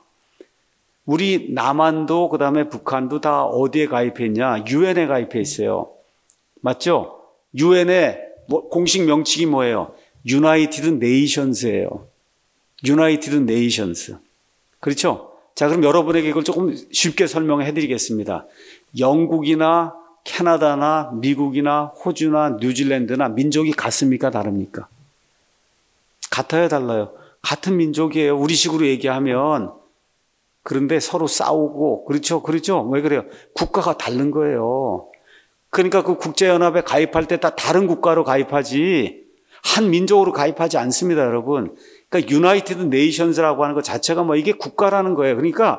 우리 남한도 그다음에 북한도 다 어디에 가입해 있냐? 유엔에 가입해 있어요. 맞죠? 유엔의 뭐 공식 명칭이 뭐예요? 유나이티드 네이션스예요. 유나이티드 네이션스. 그렇죠? 자, 그럼 여러분에게 이걸 조금 쉽게 설명해 드리겠습니다. 영국이나 캐나다나 미국이나 호주나 뉴질랜드나 민족이 같습니까? 다릅니까? 같아요, 달라요? 같은 민족이에요. 우리식으로 얘기하면. 그런데 서로 싸우고, 그렇죠? 그렇죠? 왜 그래요? 국가가 다른 거예요. 그러니까 그 국제연합에 가입할 때 다 다른 국가로 가입하지, 한 민족으로 가입하지 않습니다, 여러분. 그러니까 유나이티드 네이션스라고 하는 것 자체가 뭐 이게 국가라는 거예요. 그러니까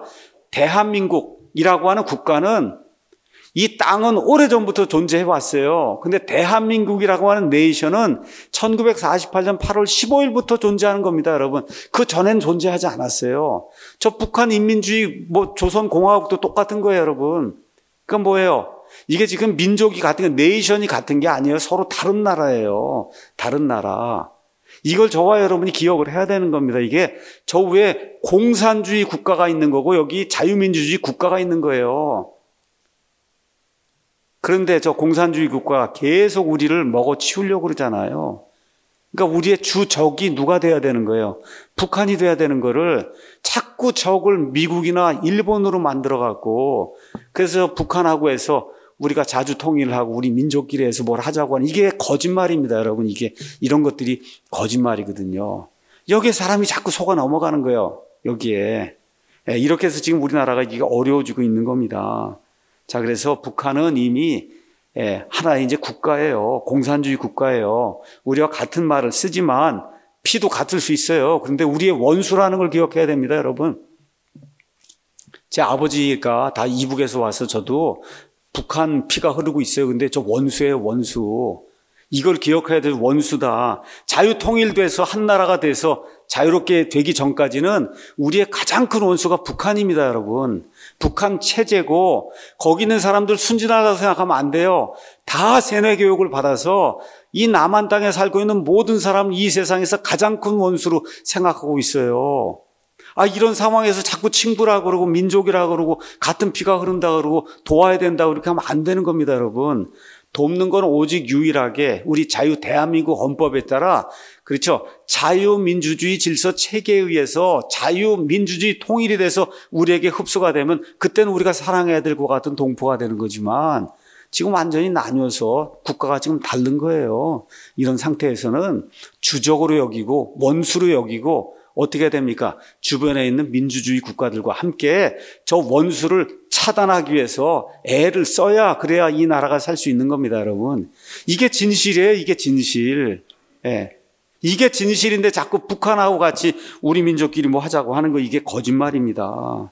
대한민국이라고 하는 국가는 이 땅은 오래전부터 존재해 왔어요. 근데 대한민국이라고 하는 네이션은 천구백사십팔 년 팔월 십오일부터 존재하는 겁니다, 여러분. 그 전엔 존재하지 않았어요. 저 북한 인민주의 뭐 조선공화국도 똑같은 거예요, 여러분. 그러니까 뭐예요? 이게 지금 민족이 같은 게 네이션이 같은 게 아니에요. 서로 다른 나라예요. 다른 나라. 이걸 저와 여러분이 기억을 해야 되는 겁니다. 이게 저 위에 공산주의 국가가 있는 거고 여기 자유민주주의 국가가 있는 거예요. 그런데 저 공산주의 국가가 계속 우리를 먹어치우려고 그러잖아요. 그러니까 우리의 주 적이 누가 돼야 되는 거예요? 북한이 돼야 되는 거를 자꾸 적을 미국이나 일본으로 만들어갖고 그래서 북한하고 해서 우리가 자주 통일하고 우리 민족끼리 해서 뭘 하자고 하는 이게 거짓말입니다, 여러분. 이게 이런 것들이 거짓말이거든요. 여기에 사람이 자꾸 속아 넘어가는 거예요. 여기에. 이렇게 해서 지금 우리나라가 이게 어려워지고 있는 겁니다. 자, 그래서 북한은 이미 하나의 이제 국가예요. 공산주의 국가예요. 우리와 같은 말을 쓰지만 피도 같을 수 있어요. 그런데 우리의 원수라는 걸 기억해야 됩니다, 여러분. 제 아버지가 다 이북에서 와서 저도 북한 피가 흐르고 있어요. 근데 저 원수예요, 원수. 이걸 기억해야 될 원수다. 자유통일돼서 한 나라가 돼서 자유롭게 되기 전까지는 우리의 가장 큰 원수가 북한입니다, 여러분. 북한 체제고 거기 있는 사람들 순진하다고 생각하면 안 돼요. 다 세뇌 교육을 받아서 이 남한 땅에 살고 있는 모든 사람은 이 세상에서 가장 큰 원수로 생각하고 있어요. 아, 이런 상황에서 자꾸 친구라 그러고 민족이라 그러고 같은 피가 흐른다 그러고 도와야 된다 그렇게 하면 안 되는 겁니다, 여러분. 돕는 건 오직 유일하게 우리 자유 대한민국 헌법에 따라 그렇죠. 자유민주주의 질서 체계에 의해서 자유민주주의 통일이 돼서 우리에게 흡수가 되면 그때는 우리가 사랑해야 될 것 같은 동포가 되는 거지만 지금 완전히 나뉘어서 국가가 지금 다른 거예요. 이런 상태에서는 주적으로 여기고 원수로 여기고 어떻게 됩니까? 주변에 있는 민주주의 국가들과 함께 저 원수를 차단하기 위해서 애를 써야 그래야 이 나라가 살 수 있는 겁니다, 여러분. 이게 진실이에요, 이게 진실. 예. 이게 진실인데 자꾸 북한하고 같이 우리 민족끼리 뭐 하자고 하는 거 이게 거짓말입니다.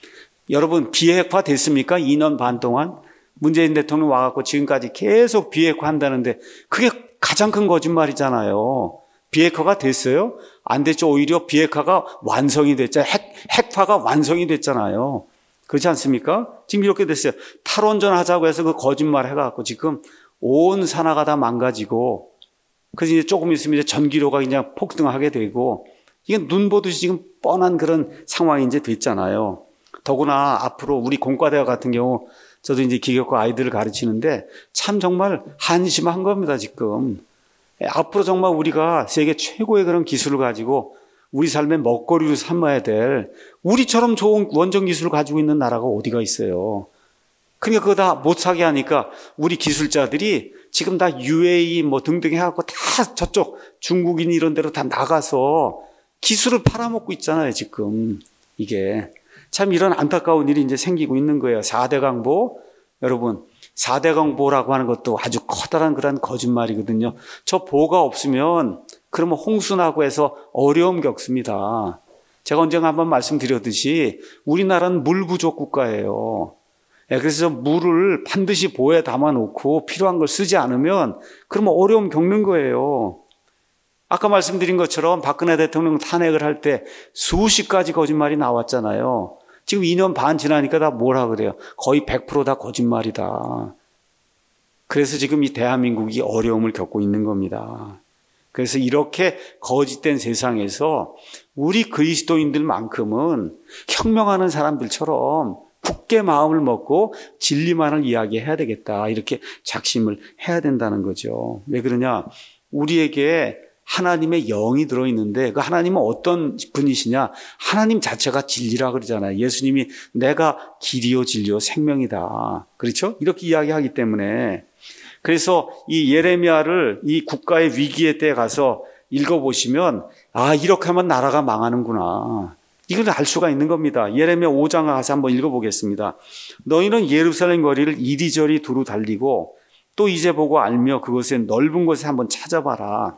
여러분, 비핵화 됐습니까? 이 년 반 동안? 문재인 대통령 와갖고 지금까지 계속 비핵화 한다는데 그게 가장 큰 거짓말이잖아요. 비핵화가 됐어요? 안 됐죠. 오히려 비핵화가 완성이 됐잖아요. 핵, 핵화가 완성이 됐잖아요. 그렇지 않습니까? 지금 이렇게 됐어요. 탈원전 하자고 해서 그 거짓말 해갖고 지금 온 산하가 다 망가지고 그래서 이제 조금 있으면 이제 전기료가 그냥 폭등하게 되고 이게 눈 보듯이 지금 뻔한 그런 상황이 이제 됐잖아요. 더구나 앞으로 우리 공과대학 같은 경우 저도 이제 기계과 아이들을 가르치는데 참 정말 한심한 겁니다, 지금. 앞으로 정말 우리가 세계 최고의 그런 기술을 가지고 우리 삶의 먹거리로 삼아야 될 우리처럼 좋은 원전 기술을 가지고 있는 나라가 어디가 있어요. 그러니까 그거 다 못 사게 하니까 우리 기술자들이 지금 다 유에이이 뭐 등등 해갖고 다 저쪽 중국인 이런 데로 다 나가서 기술을 팔아먹고 있잖아요, 지금. 이게. 참 이런 안타까운 일이 이제 생기고 있는 거예요. 사 대 강보. 여러분, 사 대 강보라고 하는 것도 아주 커다란 그런 거짓말이거든요. 저 보가 없으면 그러면 홍수나고 해서 어려움 겪습니다. 제가 언젠가 한번 말씀드렸듯이 우리나라는 물 부족 국가예요. 그래서 물을 반드시 보에 담아놓고 필요한 걸 쓰지 않으면 그러면 어려움 겪는 거예요. 아까 말씀드린 것처럼 박근혜 대통령 탄핵을 할 때 수십 가지 거짓말이 나왔잖아요. 지금 이 년 반 지나니까 다 뭐라 그래요? 거의 백 퍼센트 다 거짓말이다. 그래서 지금 이 대한민국이 어려움을 겪고 있는 겁니다. 그래서 이렇게 거짓된 세상에서 우리 그리스도인들만큼은 혁명하는 사람들처럼 굳게 마음을 먹고 진리만을 이야기해야 되겠다. 이렇게 작심을 해야 된다는 거죠. 왜 그러냐? 우리에게 하나님의 영이 들어있는데 그 하나님은 어떤 분이시냐? 하나님 자체가 진리라 그러잖아요. 예수님이 내가 길이요 진리요 생명이다. 그렇죠? 이렇게 이야기하기 때문에 그래서 이 예레미야를 이 국가의 위기의 때에 가서 읽어보시면 아 이렇게 하면 나라가 망하는구나. 이걸 알 수가 있는 겁니다. 예레미야 오 장 가서 한번 읽어보겠습니다. 너희는 예루살렘 거리를 이리저리 두루 달리고 또 이제 보고 알며 그것의 넓은 곳에 한번 찾아봐라.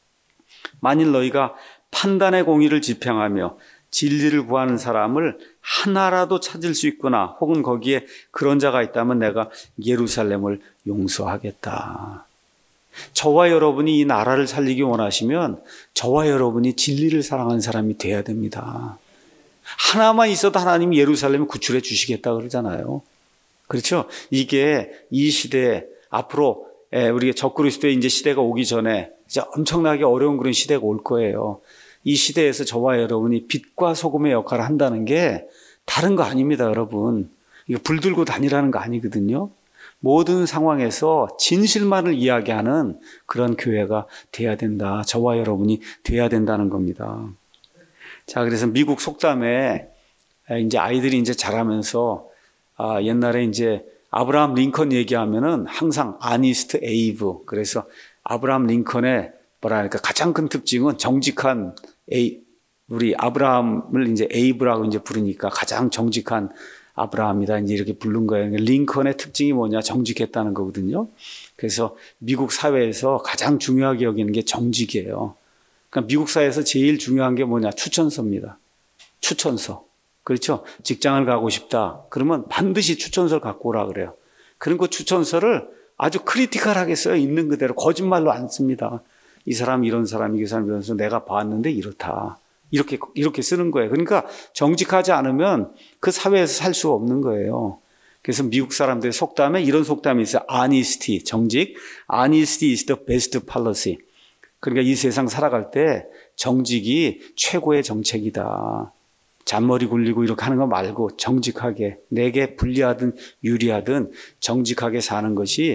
만일 너희가 판단의 공의를 지평하며 진리를 구하는 사람을 하나라도 찾을 수 있거나 혹은 거기에 그런 자가 있다면 내가 예루살렘을 용서하겠다. 저와 여러분이 이 나라를 살리기 원하시면 저와 여러분이 진리를 사랑하는 사람이 돼야 됩니다. 하나만 있어도 하나님이 예루살렘을 구출해 주시겠다 그러잖아요. 그렇죠? 이게 이 시대에 앞으로 우리가 적그리스도의 이제 시대가 오기 전에 이제 엄청나게 어려운 그런 시대가 올 거예요. 이 시대에서 저와 여러분이 빛과 소금의 역할을 한다는 게 다른 거 아닙니다, 여러분. 이거 불 들고 다니라는 거 아니거든요. 모든 상황에서 진실만을 이야기하는 그런 교회가 돼야 된다. 저와 여러분이 돼야 된다는 겁니다. 자, 그래서 미국 속담에 이제 아이들이 이제 자라면서 아, 옛날에 이제 아브라함 링컨 얘기하면은 항상 아니스트 에이브. 그래서 아브라함 링컨의 뭐랄까 가장 큰 특징은 정직한 에이, 우리 아브라함을 이제 에이브라고 이제 부르니까 가장 정직한 아브라함이다 이제 이렇게 부른 거예요. 링컨의 특징이 뭐냐? 정직했다는 거거든요. 그래서 미국 사회에서 가장 중요하게 여기는 게 정직이에요. 그러니까 미국 사회에서 제일 중요한 게 뭐냐? 추천서입니다. 추천서. 그렇죠? 직장을 가고 싶다. 그러면 반드시 추천서를 갖고 오라 그래요. 그런 그 추천서를 아주 크리티컬하게 써요. 있는 그대로. 거짓말로 안 씁니다. 이 사람 이런 사람이 이 사람 이런 사람 내가 봤는데 이렇다. 이렇게 이렇게 쓰는 거예요. 그러니까 정직하지 않으면 그 사회에서 살 수가 없는 거예요. 그래서 미국 사람들의 속담에 이런 속담이 있어요. honesty, 정직. honesty is the best policy. 그러니까 이 세상 살아갈 때 정직이 최고의 정책이다. 잔머리 굴리고 이렇게 하는 거 말고 정직하게 내게 불리하든 유리하든 정직하게 사는 것이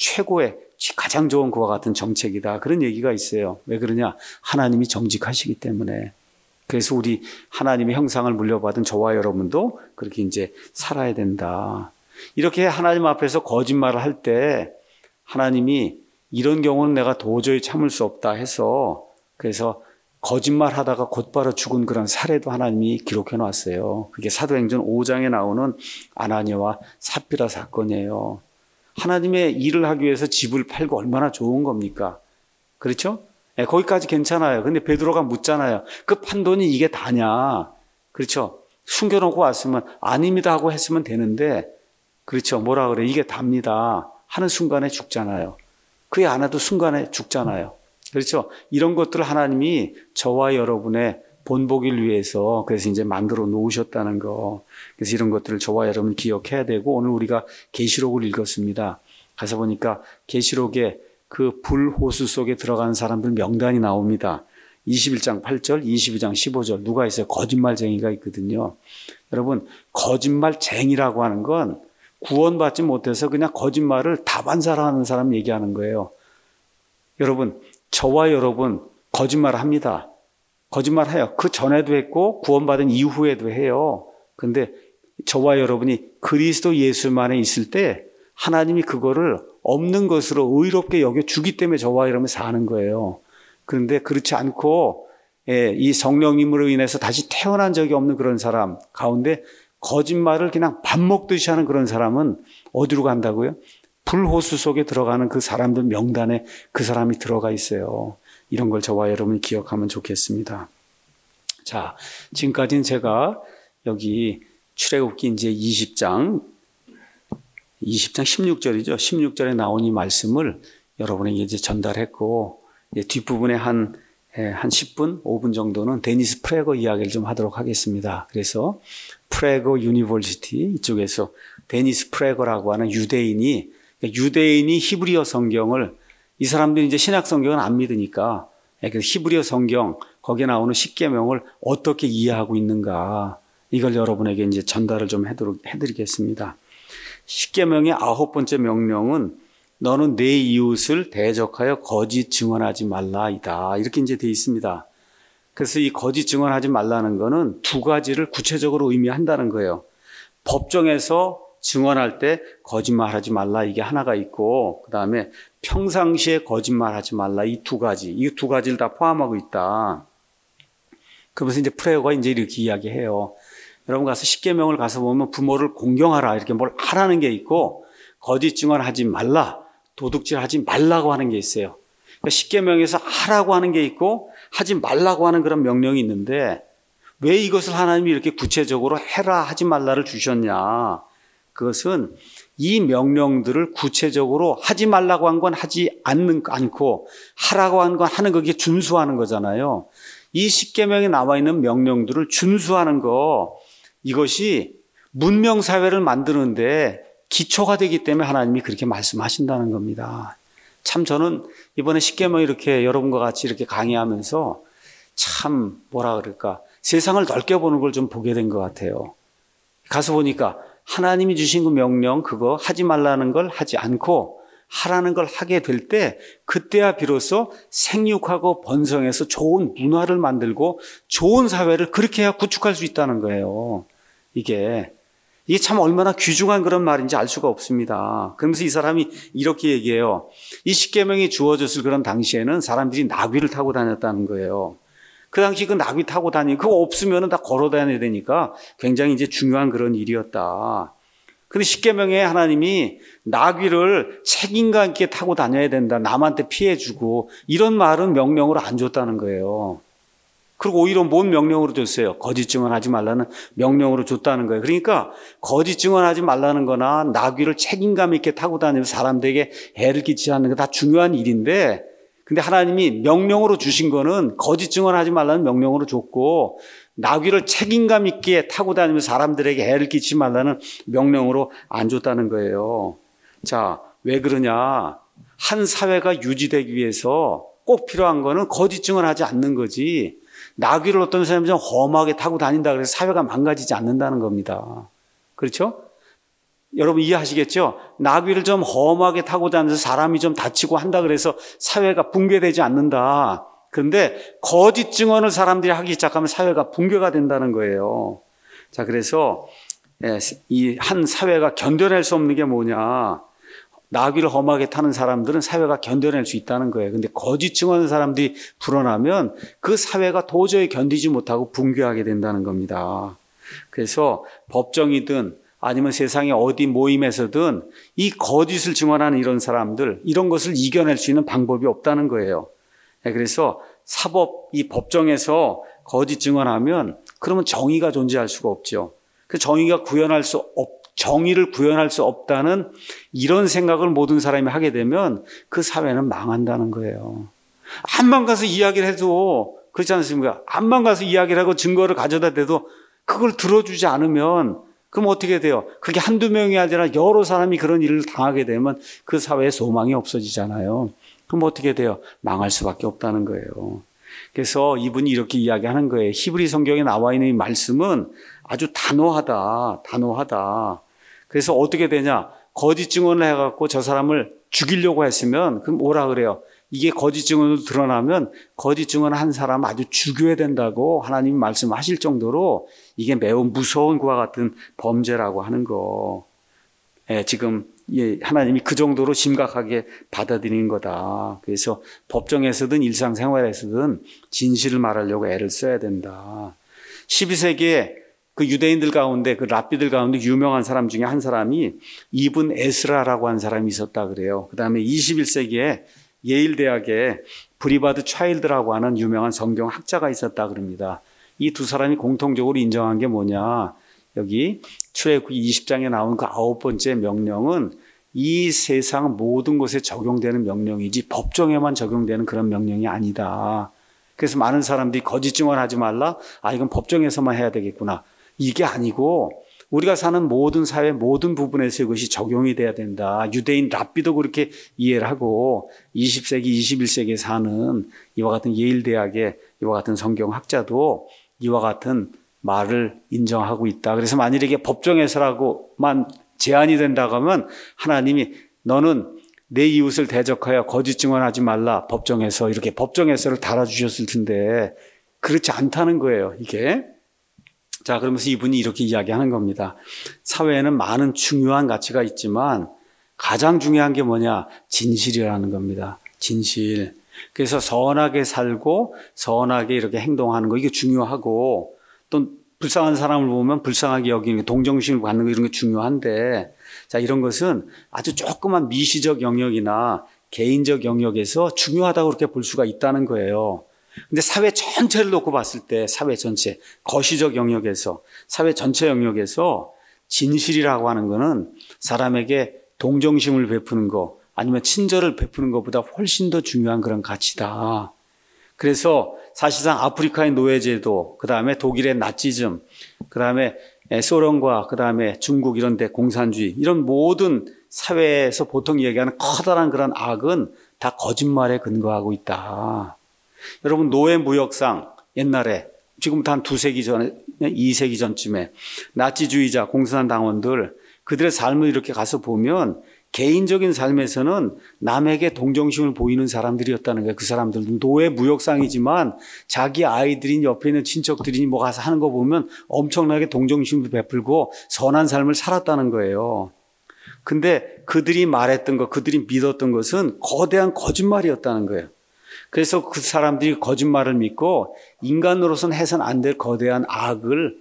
최고의 가장 좋은 그와 같은 정책이다. 그런 얘기가 있어요. 왜 그러냐? 하나님이 정직하시기 때문에. 그래서 우리 하나님의 형상을 물려받은 저와 여러분도 그렇게 이제 살아야 된다. 이렇게 하나님 앞에서 거짓말을 할 때 하나님이 이런 경우는 내가 도저히 참을 수 없다 해서 그래서 거짓말 하다가 곧바로 죽은 그런 사례도 하나님이 기록해 놨어요. 그게 사도행전 오 장에 나오는 아나니아와 삽비라 사건이에요. 하나님의 일을 하기 위해서 집을 팔고 얼마나 좋은 겁니까? 그렇죠? 네, 거기까지 괜찮아요. 근데 베드로가 묻잖아요. 그 판 돈이 이게 다냐? 그렇죠? 숨겨놓고 왔으면 아닙니다 하고 했으면 되는데 그렇죠? 뭐라 그래? 이게 답니다 하는 순간에 죽잖아요. 그게 안 해도 순간에 죽잖아요. 그렇죠? 이런 것들을 하나님이 저와 여러분의 본보기를 위해서 그래서 이제 만들어 놓으셨다는 거. 그래서 이런 것들을 저와 여러분 기억해야 되고 오늘 우리가 계시록을 읽었습니다. 가서 보니까 계시록에 그 불호수 속에 들어가는 사람들 명단이 나옵니다. 이십일 장 팔 절, 이십이 장 십오 절 누가 있어요? 거짓말쟁이가 있거든요. 여러분 거짓말쟁이라고 하는 건 구원받지 못해서 그냥 거짓말을 다반사라는 사람 얘기하는 거예요. 여러분 저와 여러분 거짓말 합니다. 거짓말 해요. 그 전에도 했고 구원받은 이후에도 해요. 근데 저와 여러분이 그리스도 예수만에 있을 때 하나님이 그거를 없는 것으로 의롭게 여겨주기 때문에 저와 여러분이 사는 거예요. 그런데 그렇지 않고 이 성령님으로 인해서 다시 태어난 적이 없는 그런 사람 가운데 거짓말을 그냥 밥 먹듯이 하는 그런 사람은 어디로 간다고요? 불호수 속에 들어가는 그 사람들 명단에 그 사람이 들어가 있어요. 이런 걸 저와 여러분이 기억하면 좋겠습니다. 자, 지금까지는 제가 여기 출애굽기 이제 이십 장, 이십 장 십육 절이죠. 십육 절에 나온 이 말씀을 여러분에게 이제 전달했고, 이제 뒷부분에 한, 한 십 분, 오 분 정도는 데니스 프레거 이야기를 좀 하도록 하겠습니다. 그래서 프레거 유니버시티 이쪽에서 데니스 프레거라고 하는 유대인이, 유대인이 히브리어 성경을 이 사람들이 이제 신약 성경은 안 믿으니까 그래서 히브리어 성경 거기에 나오는 십계명을 어떻게 이해하고 있는가 이걸 여러분에게 이제 전달을 좀 해도록 해드리겠습니다. 십계명의 아홉 번째 명령은 너는 내 이웃을 대적하여 거짓 증언하지 말라이다 이렇게 이제 돼 있습니다. 그래서 이 거짓 증언하지 말라는 거는 두 가지를 구체적으로 의미한다는 거예요. 법정에서 증언할 때 거짓말하지 말라 이게 하나가 있고 그 다음에 평상시에 거짓말하지 말라 이 두 가지 이 두 가지를 다 포함하고 있다. 그러면서 이제 프레어가 이제 이렇게 이야기해요. 여러분 가서 십계명을 가서 보면 부모를 공경하라 이렇게 뭘 하라는 게 있고 거짓 증언하지 말라 도둑질하지 말라고 하는 게 있어요. 그러니까 십계명에서 하라고 하는 게 있고 하지 말라고 하는 그런 명령이 있는데 왜 이것을 하나님이 이렇게 구체적으로 해라 하지 말라를 주셨냐? 그것은 이 명령들을 구체적으로 하지 말라고 한 건 하지 않는, 않고 하라고 한 건 하는 거기에 준수하는 거잖아요. 이 십계명에 나와 있는 명령들을 준수하는 거 이것이 문명사회를 만드는데 기초가 되기 때문에 하나님이 그렇게 말씀하신다는 겁니다. 참 저는 이번에 십계명 이렇게 여러분과 같이 이렇게 강의하면서 참 뭐라 그럴까 세상을 넓게 보는 걸 좀 보게 된 것 같아요. 가서 보니까 하나님이 주신 그 명령 그거 하지 말라는 걸 하지 않고 하라는 걸 하게 될 때 그때야 비로소 생육하고 번성해서 좋은 문화를 만들고 좋은 사회를 그렇게 해야 구축할 수 있다는 거예요. 이게 이게 참 얼마나 귀중한 그런 말인지 알 수가 없습니다. 그러면서 이 사람이 이렇게 얘기해요. 이 십계명이 주어졌을 그런 당시에는 사람들이 나귀를 타고 다녔다는 거예요. 그 당시 그 나귀 타고 다니, 그거 없으면 다 걸어 다녀야 되니까 굉장히 이제 중요한 그런 일이었다. 근데 십계명에 하나님이 나귀를 책임감 있게 타고 다녀야 된다. 남한테 피해주고 이런 말은 명령으로 안 줬다는 거예요. 그리고 오히려 뭔 명령으로 줬어요? 거짓 증언하지 말라는 명령으로 줬다는 거예요. 그러니까 거짓 증언하지 말라는 거나 나귀를 책임감 있게 타고 다니면서 사람들에게 해를 끼치지 않는 거 다 중요한 일인데 근데 하나님이 명령으로 주신 거는 거짓 증언하지 말라는 명령으로 줬고 나귀를 책임감 있게 타고 다니면서 사람들에게 해를 끼치지 말라는 명령으로 안 줬다는 거예요. 자, 왜 그러냐? 한 사회가 유지되기 위해서 꼭 필요한 거는 거짓 증언하지 않는 거지. 나귀를 어떤 사람이 좀 험하게 타고 다닌다 그래서 사회가 망가지지 않는다는 겁니다. 그렇죠? 여러분 이해하시겠죠? 나귀를 좀 험하게 타고 다니면서 사람이 좀 다치고 한다 그래서 사회가 붕괴되지 않는다. 그런데 거짓 증언을 사람들이 하기 시작하면 사회가 붕괴가 된다는 거예요. 자, 그래서 이 한 사회가 견뎌낼 수 없는 게 뭐냐? 나귀를 험하게 타는 사람들은 사회가 견뎌낼 수 있다는 거예요. 근데 거짓 증언하는 사람들이 불어나면 그 사회가 도저히 견디지 못하고 붕괴하게 된다는 겁니다. 그래서 법정이든 아니면 세상의 어디 모임에서든 이 거짓을 증언하는 이런 사람들, 이런 것을 이겨낼 수 있는 방법이 없다는 거예요. 그래서 사법, 이 법정에서 거짓 증언하면 그러면 정의가 존재할 수가 없죠. 그 정의가 구현할 수 없, 정의를 구현할 수 없다는 이런 생각을 모든 사람이 하게 되면 그 사회는 망한다는 거예요. 암만 가서 이야기를 해도 그렇지 않습니까? 암만 가서 이야기를 하고 증거를 가져다 대도 그걸 들어주지 않으면 그럼 어떻게 돼요? 그게 한두 명이 아니라 여러 사람이 그런 일을 당하게 되면 그 사회에 소망이 없어지잖아요. 그럼 어떻게 돼요? 망할 수밖에 없다는 거예요. 그래서 이분이 이렇게 이야기하는 거예요. 히브리 성경에 나와 있는 이 말씀은 아주 단호하다, 단호하다. 그래서 어떻게 되냐? 거짓 증언을 해갖고 저 사람을 죽이려고 했으면 그럼 뭐라 그래요? 이게 거짓 증언으로 드러나면 거짓 증언 한 사람 아주 죽여야 된다고 하나님이 말씀하실 정도로 이게 매우 무서운 그와 같은 범죄라고 하는 거. 예, 지금 예, 하나님이 그 정도로 심각하게 받아들이는 거다. 그래서 법정에서든 일상생활에서든 진실을 말하려고 애를 써야 된다. 십이 세기에 그 유대인들 가운데 그 랍비들 가운데 유명한 사람 중에 한 사람이 이븐 에스라라고 한 사람이 있었다 그래요. 그 다음에 이십일 세기에 예일 대학에 브리바드 차일드라고 하는 유명한 성경 학자가 있었다 그럽니다. 이 두 사람이 공통적으로 인정한 게 뭐냐? 여기 출애굽기 이십 장에 나온 그 아홉 번째 명령은 이 세상 모든 곳에 적용되는 명령이지 법정에만 적용되는 그런 명령이 아니다. 그래서 많은 사람들이 거짓 증언하지 말라. 아, 이건 법정에서만 해야 되겠구나. 이게 아니고 우리가 사는 모든 사회 모든 부분에서 이것이 적용이 돼야 된다. 유대인 랍비도 그렇게 이해를 하고 이십 세기, 이십일 세기에 사는 이와 같은 예일 대학의 이와 같은 성경학자도 이와 같은 말을 인정하고 있다. 그래서 만일에 이게 법정에서라고만 제한이 된다고 하면 하나님이 너는 내 이웃을 대적하여 거짓 증언하지 말라. 법정에서 이렇게 법정에서를 달아주셨을 텐데 그렇지 않다는 거예요. 이게. 자, 그러면서 이분이 이렇게 이야기하는 겁니다. 사회에는 많은 중요한 가치가 있지만 가장 중요한 게 뭐냐? 진실이라는 겁니다. 진실. 그래서 선하게 살고 선하게 이렇게 행동하는 거 이게 중요하고 또 불쌍한 사람을 보면 불쌍하게 여기는 게 동정심을 갖는 거 이런 게 중요한데 자, 이런 것은 아주 조그만 미시적 영역이나 개인적 영역에서 중요하다고 그렇게 볼 수가 있다는 거예요. 근데 사회 전체를 놓고 봤을 때 사회 전체, 거시적 영역에서 사회 전체 영역에서 진실이라고 하는 거는 사람에게 동정심을 베푸는 거 아니면 친절을 베푸는 것보다 훨씬 더 중요한 그런 가치다. 그래서 사실상 아프리카의 노예제도, 그 다음에 독일의 나치즘, 그 다음에 소련과 그 다음에 중국 이런 데 공산주의 이런 모든 사회에서 보통 얘기하는 커다란 그런 악은 다 거짓말에 근거하고 있다. 여러분 노예 무역상 옛날에 지금부터 한 두 세기 전에 이 세기 전쯤에 나치주의자 공산당 당원들 그들의 삶을 이렇게 가서 보면 개인적인 삶에서는 남에게 동정심을 보이는 사람들이었다는 거예요. 그 사람들도 노예 무역상이지만 자기 아이들인 옆에 있는 친척들이 뭐 가서 하는 거 보면 엄청나게 동정심을 베풀고 선한 삶을 살았다는 거예요. 근데 그들이 말했던 것, 그들이 믿었던 것은 거대한 거짓말이었다는 거예요. 그래서 그 사람들이 거짓말을 믿고 인간으로서는 해서는 안 될 거대한 악을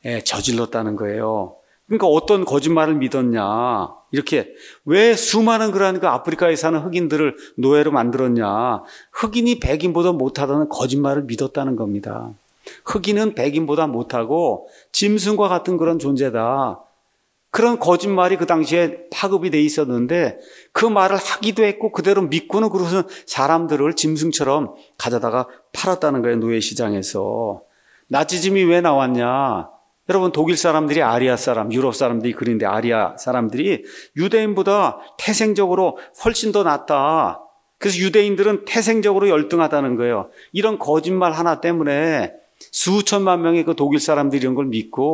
저질렀다는 거예요. 그러니까 어떤 거짓말을 믿었냐. 이렇게 왜 수많은 그런 그 아프리카에 사는 흑인들을 노예로 만들었냐. 흑인이 백인보다 못하다는 거짓말을 믿었다는 겁니다. 흑인은 백인보다 못하고 짐승과 같은 그런 존재다. 그런 거짓말이 그 당시에 파급이 돼 있었는데 그 말을 하기도 했고 그대로 믿고는 그러고서 사람들을 짐승처럼 가져다가 팔았다는 거예요. 노예시장에서. 나치즘이 왜 나왔냐. 여러분 독일 사람들이 아리아 사람, 유럽 사람들이 그런데 아리아 사람들이 유대인보다 태생적으로 훨씬 더 낫다. 그래서 유대인들은 태생적으로 열등하다는 거예요. 이런 거짓말 하나 때문에 수천만 명의 그 독일 사람들이 이런 걸 믿고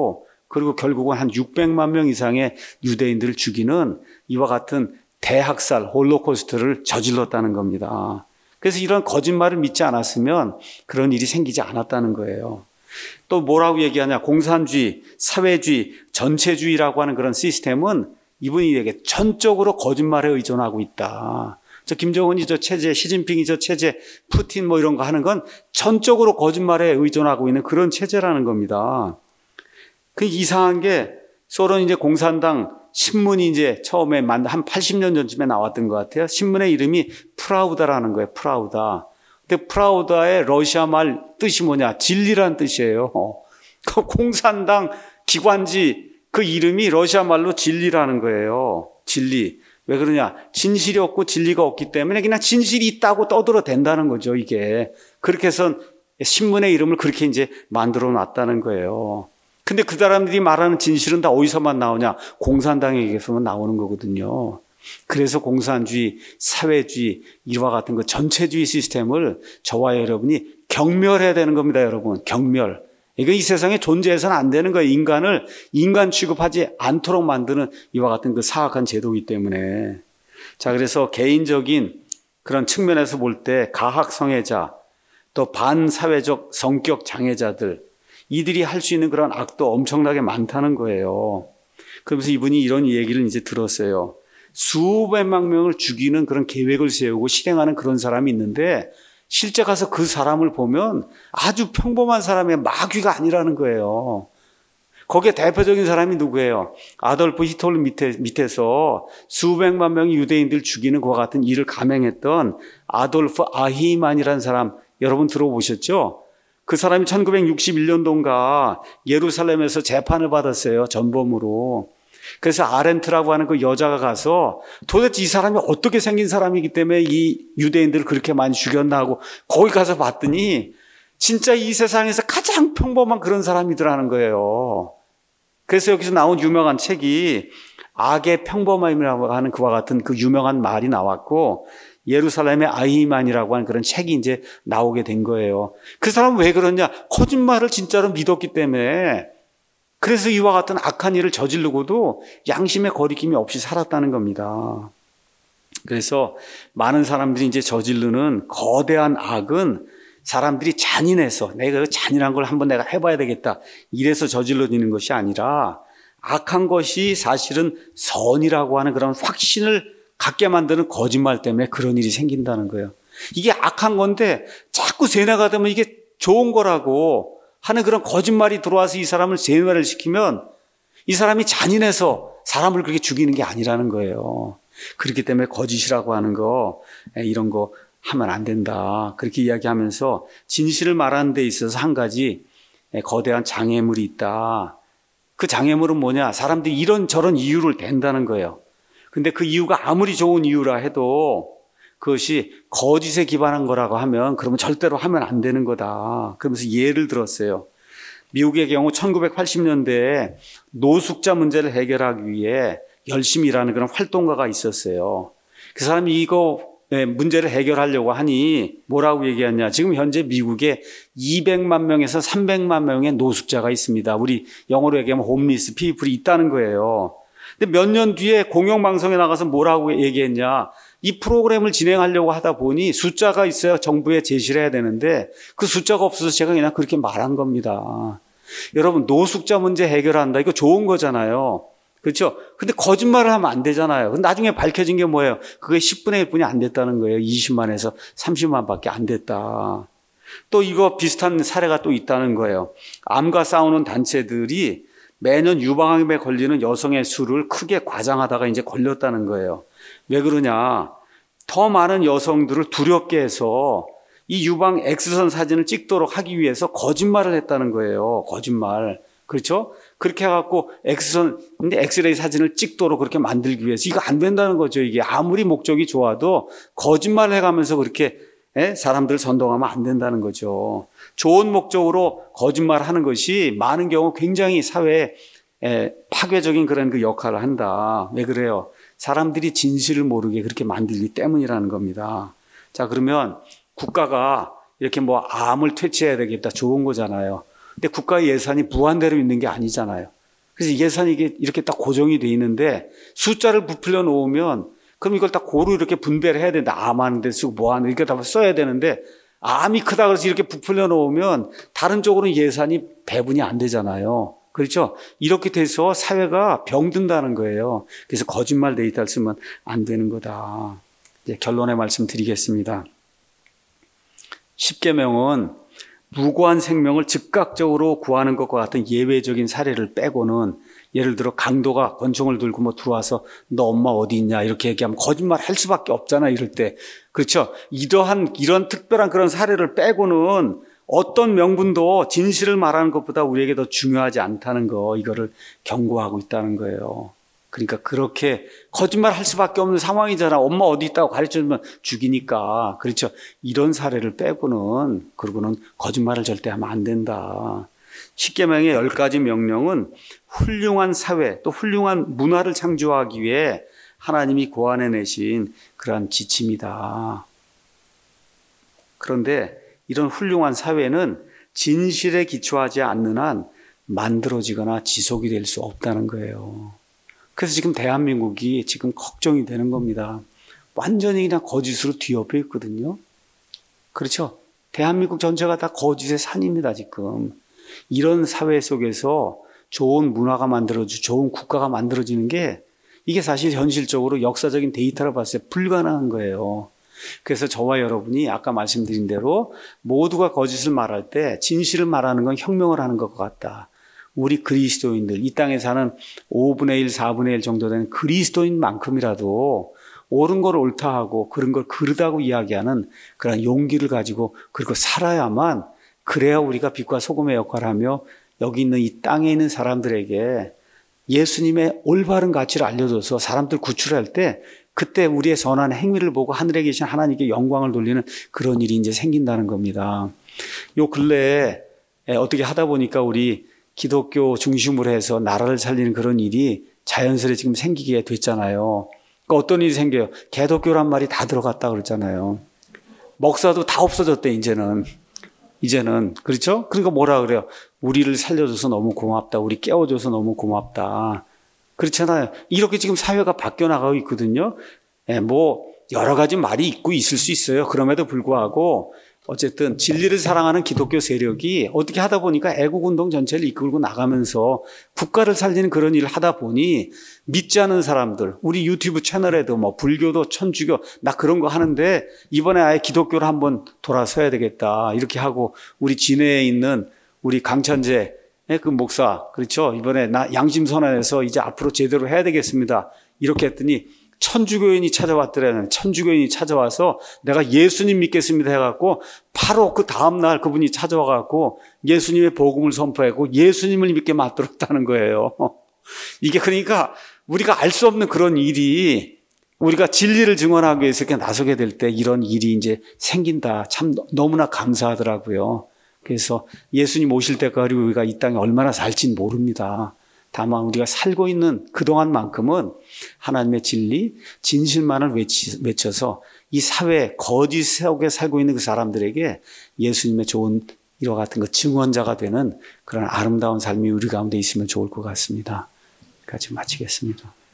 그리고 결국은 한 육백만 명 이상의 유대인들을 죽이는 이와 같은 대학살, 홀로코스트를 저질렀다는 겁니다. 그래서 이런 거짓말을 믿지 않았으면 그런 일이 생기지 않았다는 거예요. 또 뭐라고 얘기하냐? 공산주의, 사회주의, 전체주의라고 하는 그런 시스템은 이분이 얘기해 전적으로 거짓말에 의존하고 있다. 저 김정은이 저 체제, 시진핑이 저 체제, 푸틴 뭐 이런 거 하는 건 전적으로 거짓말에 의존하고 있는 그런 체제라는 겁니다. 그 이상한 게 소련 이제 공산당 신문이 이제 처음에 한 팔십 년 전쯤에 나왔던 것 같아요. 신문의 이름이 프라우다라는 거예요. 프라우다. 근데 프라우다의 러시아 말 뜻이 뭐냐? 진리란 뜻이에요. 그 공산당 기관지 그 이름이 러시아 말로 진리라는 거예요. 진리. 왜 그러냐? 진실이 없고 진리가 없기 때문에 그냥 진실이 있다고 떠들어 댄다는 거죠, 이게. 그렇게 해서 신문의 이름을 그렇게 이제 만들어 놨다는 거예요. 근데 그 사람들이 말하는 진실은 다 어디서만 나오냐? 공산당에게서만 나오는 거거든요. 그래서 공산주의, 사회주의, 이와 같은 그 전체주의 시스템을 저와 여러분이 경멸해야 되는 겁니다, 여러분. 경멸. 이거 이 세상에 존재해서는 안 되는 거예요. 인간을 인간 취급하지 않도록 만드는 이와 같은 그 사악한 제도이기 때문에. 자, 그래서 개인적인 그런 측면에서 볼 때 가학성애자, 또 반사회적 성격 장애자들, 이들이 할 수 있는 그런 악도 엄청나게 많다는 거예요. 그러면서 이분이 이런 얘기를 이제 들었어요. 수백만 명을 죽이는 그런 계획을 세우고 실행하는 그런 사람이 있는데 실제 가서 그 사람을 보면 아주 평범한 사람의 마귀가 아니라는 거예요. 거기에 대표적인 사람이 누구예요? 아돌프 히틀러 밑에, 밑에서 수백만 명의 유대인들 죽이는 그와 같은 일을 감행했던 아돌프 아히만이라는 사람 여러분 들어보셨죠? 그 사람이 천구백육십일 년도인가 예루살렘에서 재판을 받았어요. 전범으로. 그래서 아렌트라고 하는 그 여자가 가서 도대체 이 사람이 어떻게 생긴 사람이기 때문에 이 유대인들을 그렇게 많이 죽였나 하고 거기 가서 봤더니 진짜 이 세상에서 가장 평범한 그런 사람이더라는 거예요. 그래서 여기서 나온 유명한 책이 악의 평범함이라고 하는 그와 같은 그 유명한 말이 나왔고 예루살렘의 아히만이라고 하는 그런 책이 이제 나오게 된 거예요. 그 사람은 왜 그러냐? 거짓말을 진짜로 믿었기 때문에 그래서 이와 같은 악한 일을 저지르고도 양심의 거리낌이 없이 살았다는 겁니다. 그래서 많은 사람들이 이제 저지르는 거대한 악은 사람들이 잔인해서 내가 그 잔인한 걸 한번 내가 해봐야 되겠다 이래서 저질러지는 것이 아니라 악한 것이 사실은 선이라고 하는 그런 확신을 갖게 만드는 거짓말 때문에 그런 일이 생긴다는 거예요. 이게 악한 건데 자꾸 세뇌가 되면 이게 좋은 거라고 하는 그런 거짓말이 들어와서 이 사람을 세뇌를 시키면 이 사람이 잔인해서 사람을 그렇게 죽이는 게 아니라는 거예요. 그렇기 때문에 거짓이라고 하는 거 이런 거 하면 안 된다. 그렇게 이야기하면서 진실을 말하는 데 있어서 한 가지 거대한 장애물이 있다. 그 장애물은 뭐냐? 사람들이 이런저런 이유를 댄다는 거예요. 근데 그 이유가 아무리 좋은 이유라 해도 그것이 거짓에 기반한 거라고 하면 그러면 절대로 하면 안 되는 거다. 그러면서 예를 들었어요. 미국의 경우 천구백팔십 년대에 노숙자 문제를 해결하기 위해 열심히 일하는 그런 활동가가 있었어요. 그 사람이 이거 문제를 해결하려고 하니 뭐라고 얘기했냐. 지금 현재 미국에 이백만 명에서 삼백만 명의 노숙자가 있습니다. 우리 영어로 얘기하면 홈리스 피플이 있다는 거예요. 근데 몇 년 뒤에 공영방송에 나가서 뭐라고 얘기했냐. 이 프로그램을 진행하려고 하다 보니 숫자가 있어야 정부에 제시를 해야 되는데 그 숫자가 없어서 제가 그냥 그렇게 말한 겁니다. 여러분 노숙자 문제 해결한다. 이거 좋은 거잖아요. 그렇죠? 근데 거짓말을 하면 안 되잖아요. 근데 나중에 밝혀진 게 뭐예요? 그게 십분의 일뿐이 안 됐다는 거예요. 이십만에서 삼십만밖에 안 됐다. 또 이거 비슷한 사례가 또 있다는 거예요. 암과 싸우는 단체들이 매년 유방암에 걸리는 여성의 수를 크게 과장하다가 이제 걸렸다는 거예요. 왜 그러냐? 더 많은 여성들을 두렵게 해서 이 유방 X선 사진을 찍도록 하기 위해서 거짓말을 했다는 거예요. 거짓말. 그렇죠? 그렇게 해갖고 X선, 근데 엑스레이 사진을 찍도록 그렇게 만들기 위해서 이거 안 된다는 거죠. 이게 아무리 목적이 좋아도 거짓말을 해가면서 그렇게 에? 사람들을 선동하면 안 된다는 거죠. 좋은 목적으로 거짓말하는 것이 많은 경우 굉장히 사회에 에, 파괴적인 그런 그 역할을 한다. 왜 그래요? 사람들이 진실을 모르게 그렇게 만들기 때문이라는 겁니다. 자, 그러면 국가가 이렇게 뭐 암을 퇴치해야 되겠다. 좋은 거잖아요. 근데 국가의 예산이 무한대로 있는 게 아니잖아요. 그래서 예산이 이게 이렇게 딱 고정이 돼 있는데 숫자를 부풀려 놓으면 그럼 이걸 딱 고루 이렇게 분배를 해야 되는데 암 하는 데 쓰고 뭐 하는 데 이렇게 다 써야 되는데 암이 크다 그래서 이렇게 부풀려 놓으면 다른 쪽으로는 예산이 배분이 안 되잖아요. 그렇죠? 이렇게 돼서 사회가 병든다는 거예요. 그래서 거짓말 데이터를 쓰면 안 되는 거다. 이제 결론의 말씀 드리겠습니다. 십계명은 무고한 생명을 즉각적으로 구하는 것과 같은 예외적인 사례를 빼고는 예를 들어 강도가 권총을 들고 뭐 들어와서 너 엄마 어디 있냐 이렇게 얘기하면 거짓말 할 수밖에 없잖아 이럴 때. 그렇죠? 이러한 이런 특별한 그런 사례를 빼고는 어떤 명분도 진실을 말하는 것보다 우리에게 더 중요하지 않다는 거 이거를 경고하고 있다는 거예요. 그러니까 그렇게 거짓말 할 수밖에 없는 상황이잖아. 엄마 어디 있다고 가르쳐주면 죽이니까. 그렇죠. 이런 사례를 빼고는 그러고는 거짓말을 절대 하면 안 된다. 십계명의 열 가지 명령은 훌륭한 사회 또 훌륭한 문화를 창조하기 위해 하나님이 고안해내신 그러한 지침이다. 그런데 이런 훌륭한 사회는 진실에 기초하지 않는 한 만들어지거나 지속이 될 수 없다는 거예요. 그래서 지금 대한민국이 지금 걱정이 되는 겁니다. 완전히 그냥 거짓으로 뒤엎여 있거든요. 그렇죠? 대한민국 전체가 다 거짓의 산입니다, 지금. 이런 사회 속에서 좋은 문화가 만들어지고 좋은 국가가 만들어지는 게 이게 사실 현실적으로 역사적인 데이터를 봤을 때 불가능한 거예요. 그래서 저와 여러분이 아까 말씀드린 대로 모두가 거짓을 말할 때 진실을 말하는 건 혁명을 하는 것 같다. 우리 그리스도인들, 이 땅에 사는 오분의 일, 사분의 일 정도 되는 그리스도인만큼이라도 옳은 걸 옳다 하고 그런 걸 그르다고 이야기하는 그런 용기를 가지고 그리고 살아야만 그래야 우리가 빛과 소금의 역할을 하며 여기 있는 이 땅에 있는 사람들에게 예수님의 올바른 가치를 알려줘서 사람들 구출할 때 그때 우리의 선한 행위를 보고 하늘에 계신 하나님께 영광을 돌리는 그런 일이 이제 생긴다는 겁니다. 요 근래에 어떻게 하다 보니까 우리 기독교 중심으로 해서 나라를 살리는 그런 일이 자연스레 지금 생기게 됐잖아요. 그러니까 어떤 일이 생겨요? 개독교란 말이 다 들어갔다 그랬잖아요. 목사도 다 없어졌대, 이제는. 이제는. 그렇죠? 그러니까 뭐라 그래요? 우리를 살려줘서 너무 고맙다. 우리 깨워줘서 너무 고맙다. 그렇잖아요. 이렇게 지금 사회가 바뀌어 나가고 있거든요. 예, 뭐, 여러 가지 말이 있고 있을 수 있어요. 그럼에도 불구하고, 어쨌든 진리를 사랑하는 기독교 세력이 어떻게 하다 보니까 애국운동 전체를 이끌고 나가면서 국가를 살리는 그런 일을 하다 보니 믿지 않는 사람들, 우리 유튜브 채널에도 뭐 불교도 천주교, 나 그런 거 하는데 이번에 아예 기독교를 한번 돌아서야 되겠다. 이렇게 하고 우리 진해에 있는 우리 강천재 그 목사, 그렇죠? 이번에 나 양심선언해서 이제 앞으로 제대로 해야 되겠습니다. 이렇게 했더니 천주교인이 찾아왔더라는 천주교인이 찾아와서 내가 예수님 믿겠습니다 해갖고 바로 그 다음날 그분이 찾아와갖고 예수님의 복음을 선포하고 예수님을 믿게 만들었다는 거예요. 이게 그러니까 우리가 알 수 없는 그런 일이 우리가 진리를 증언하기 위해서 이렇게 나서게 될 때 이런 일이 이제 생긴다. 참 너무나 감사하더라고요. 그래서 예수님 오실 때까지 우리가 이 땅에 얼마나 살진 모릅니다. 다만 우리가 살고 있는 그동안만큼은 하나님의 진리, 진실만을 외치, 외쳐서 이 사회 거짓 속에 살고 있는 그 사람들에게 예수님의 좋은 이와 같은 그 증언자가 되는 그런 아름다운 삶이 우리 가운데 있으면 좋을 것 같습니다. 여기까지 마치겠습니다.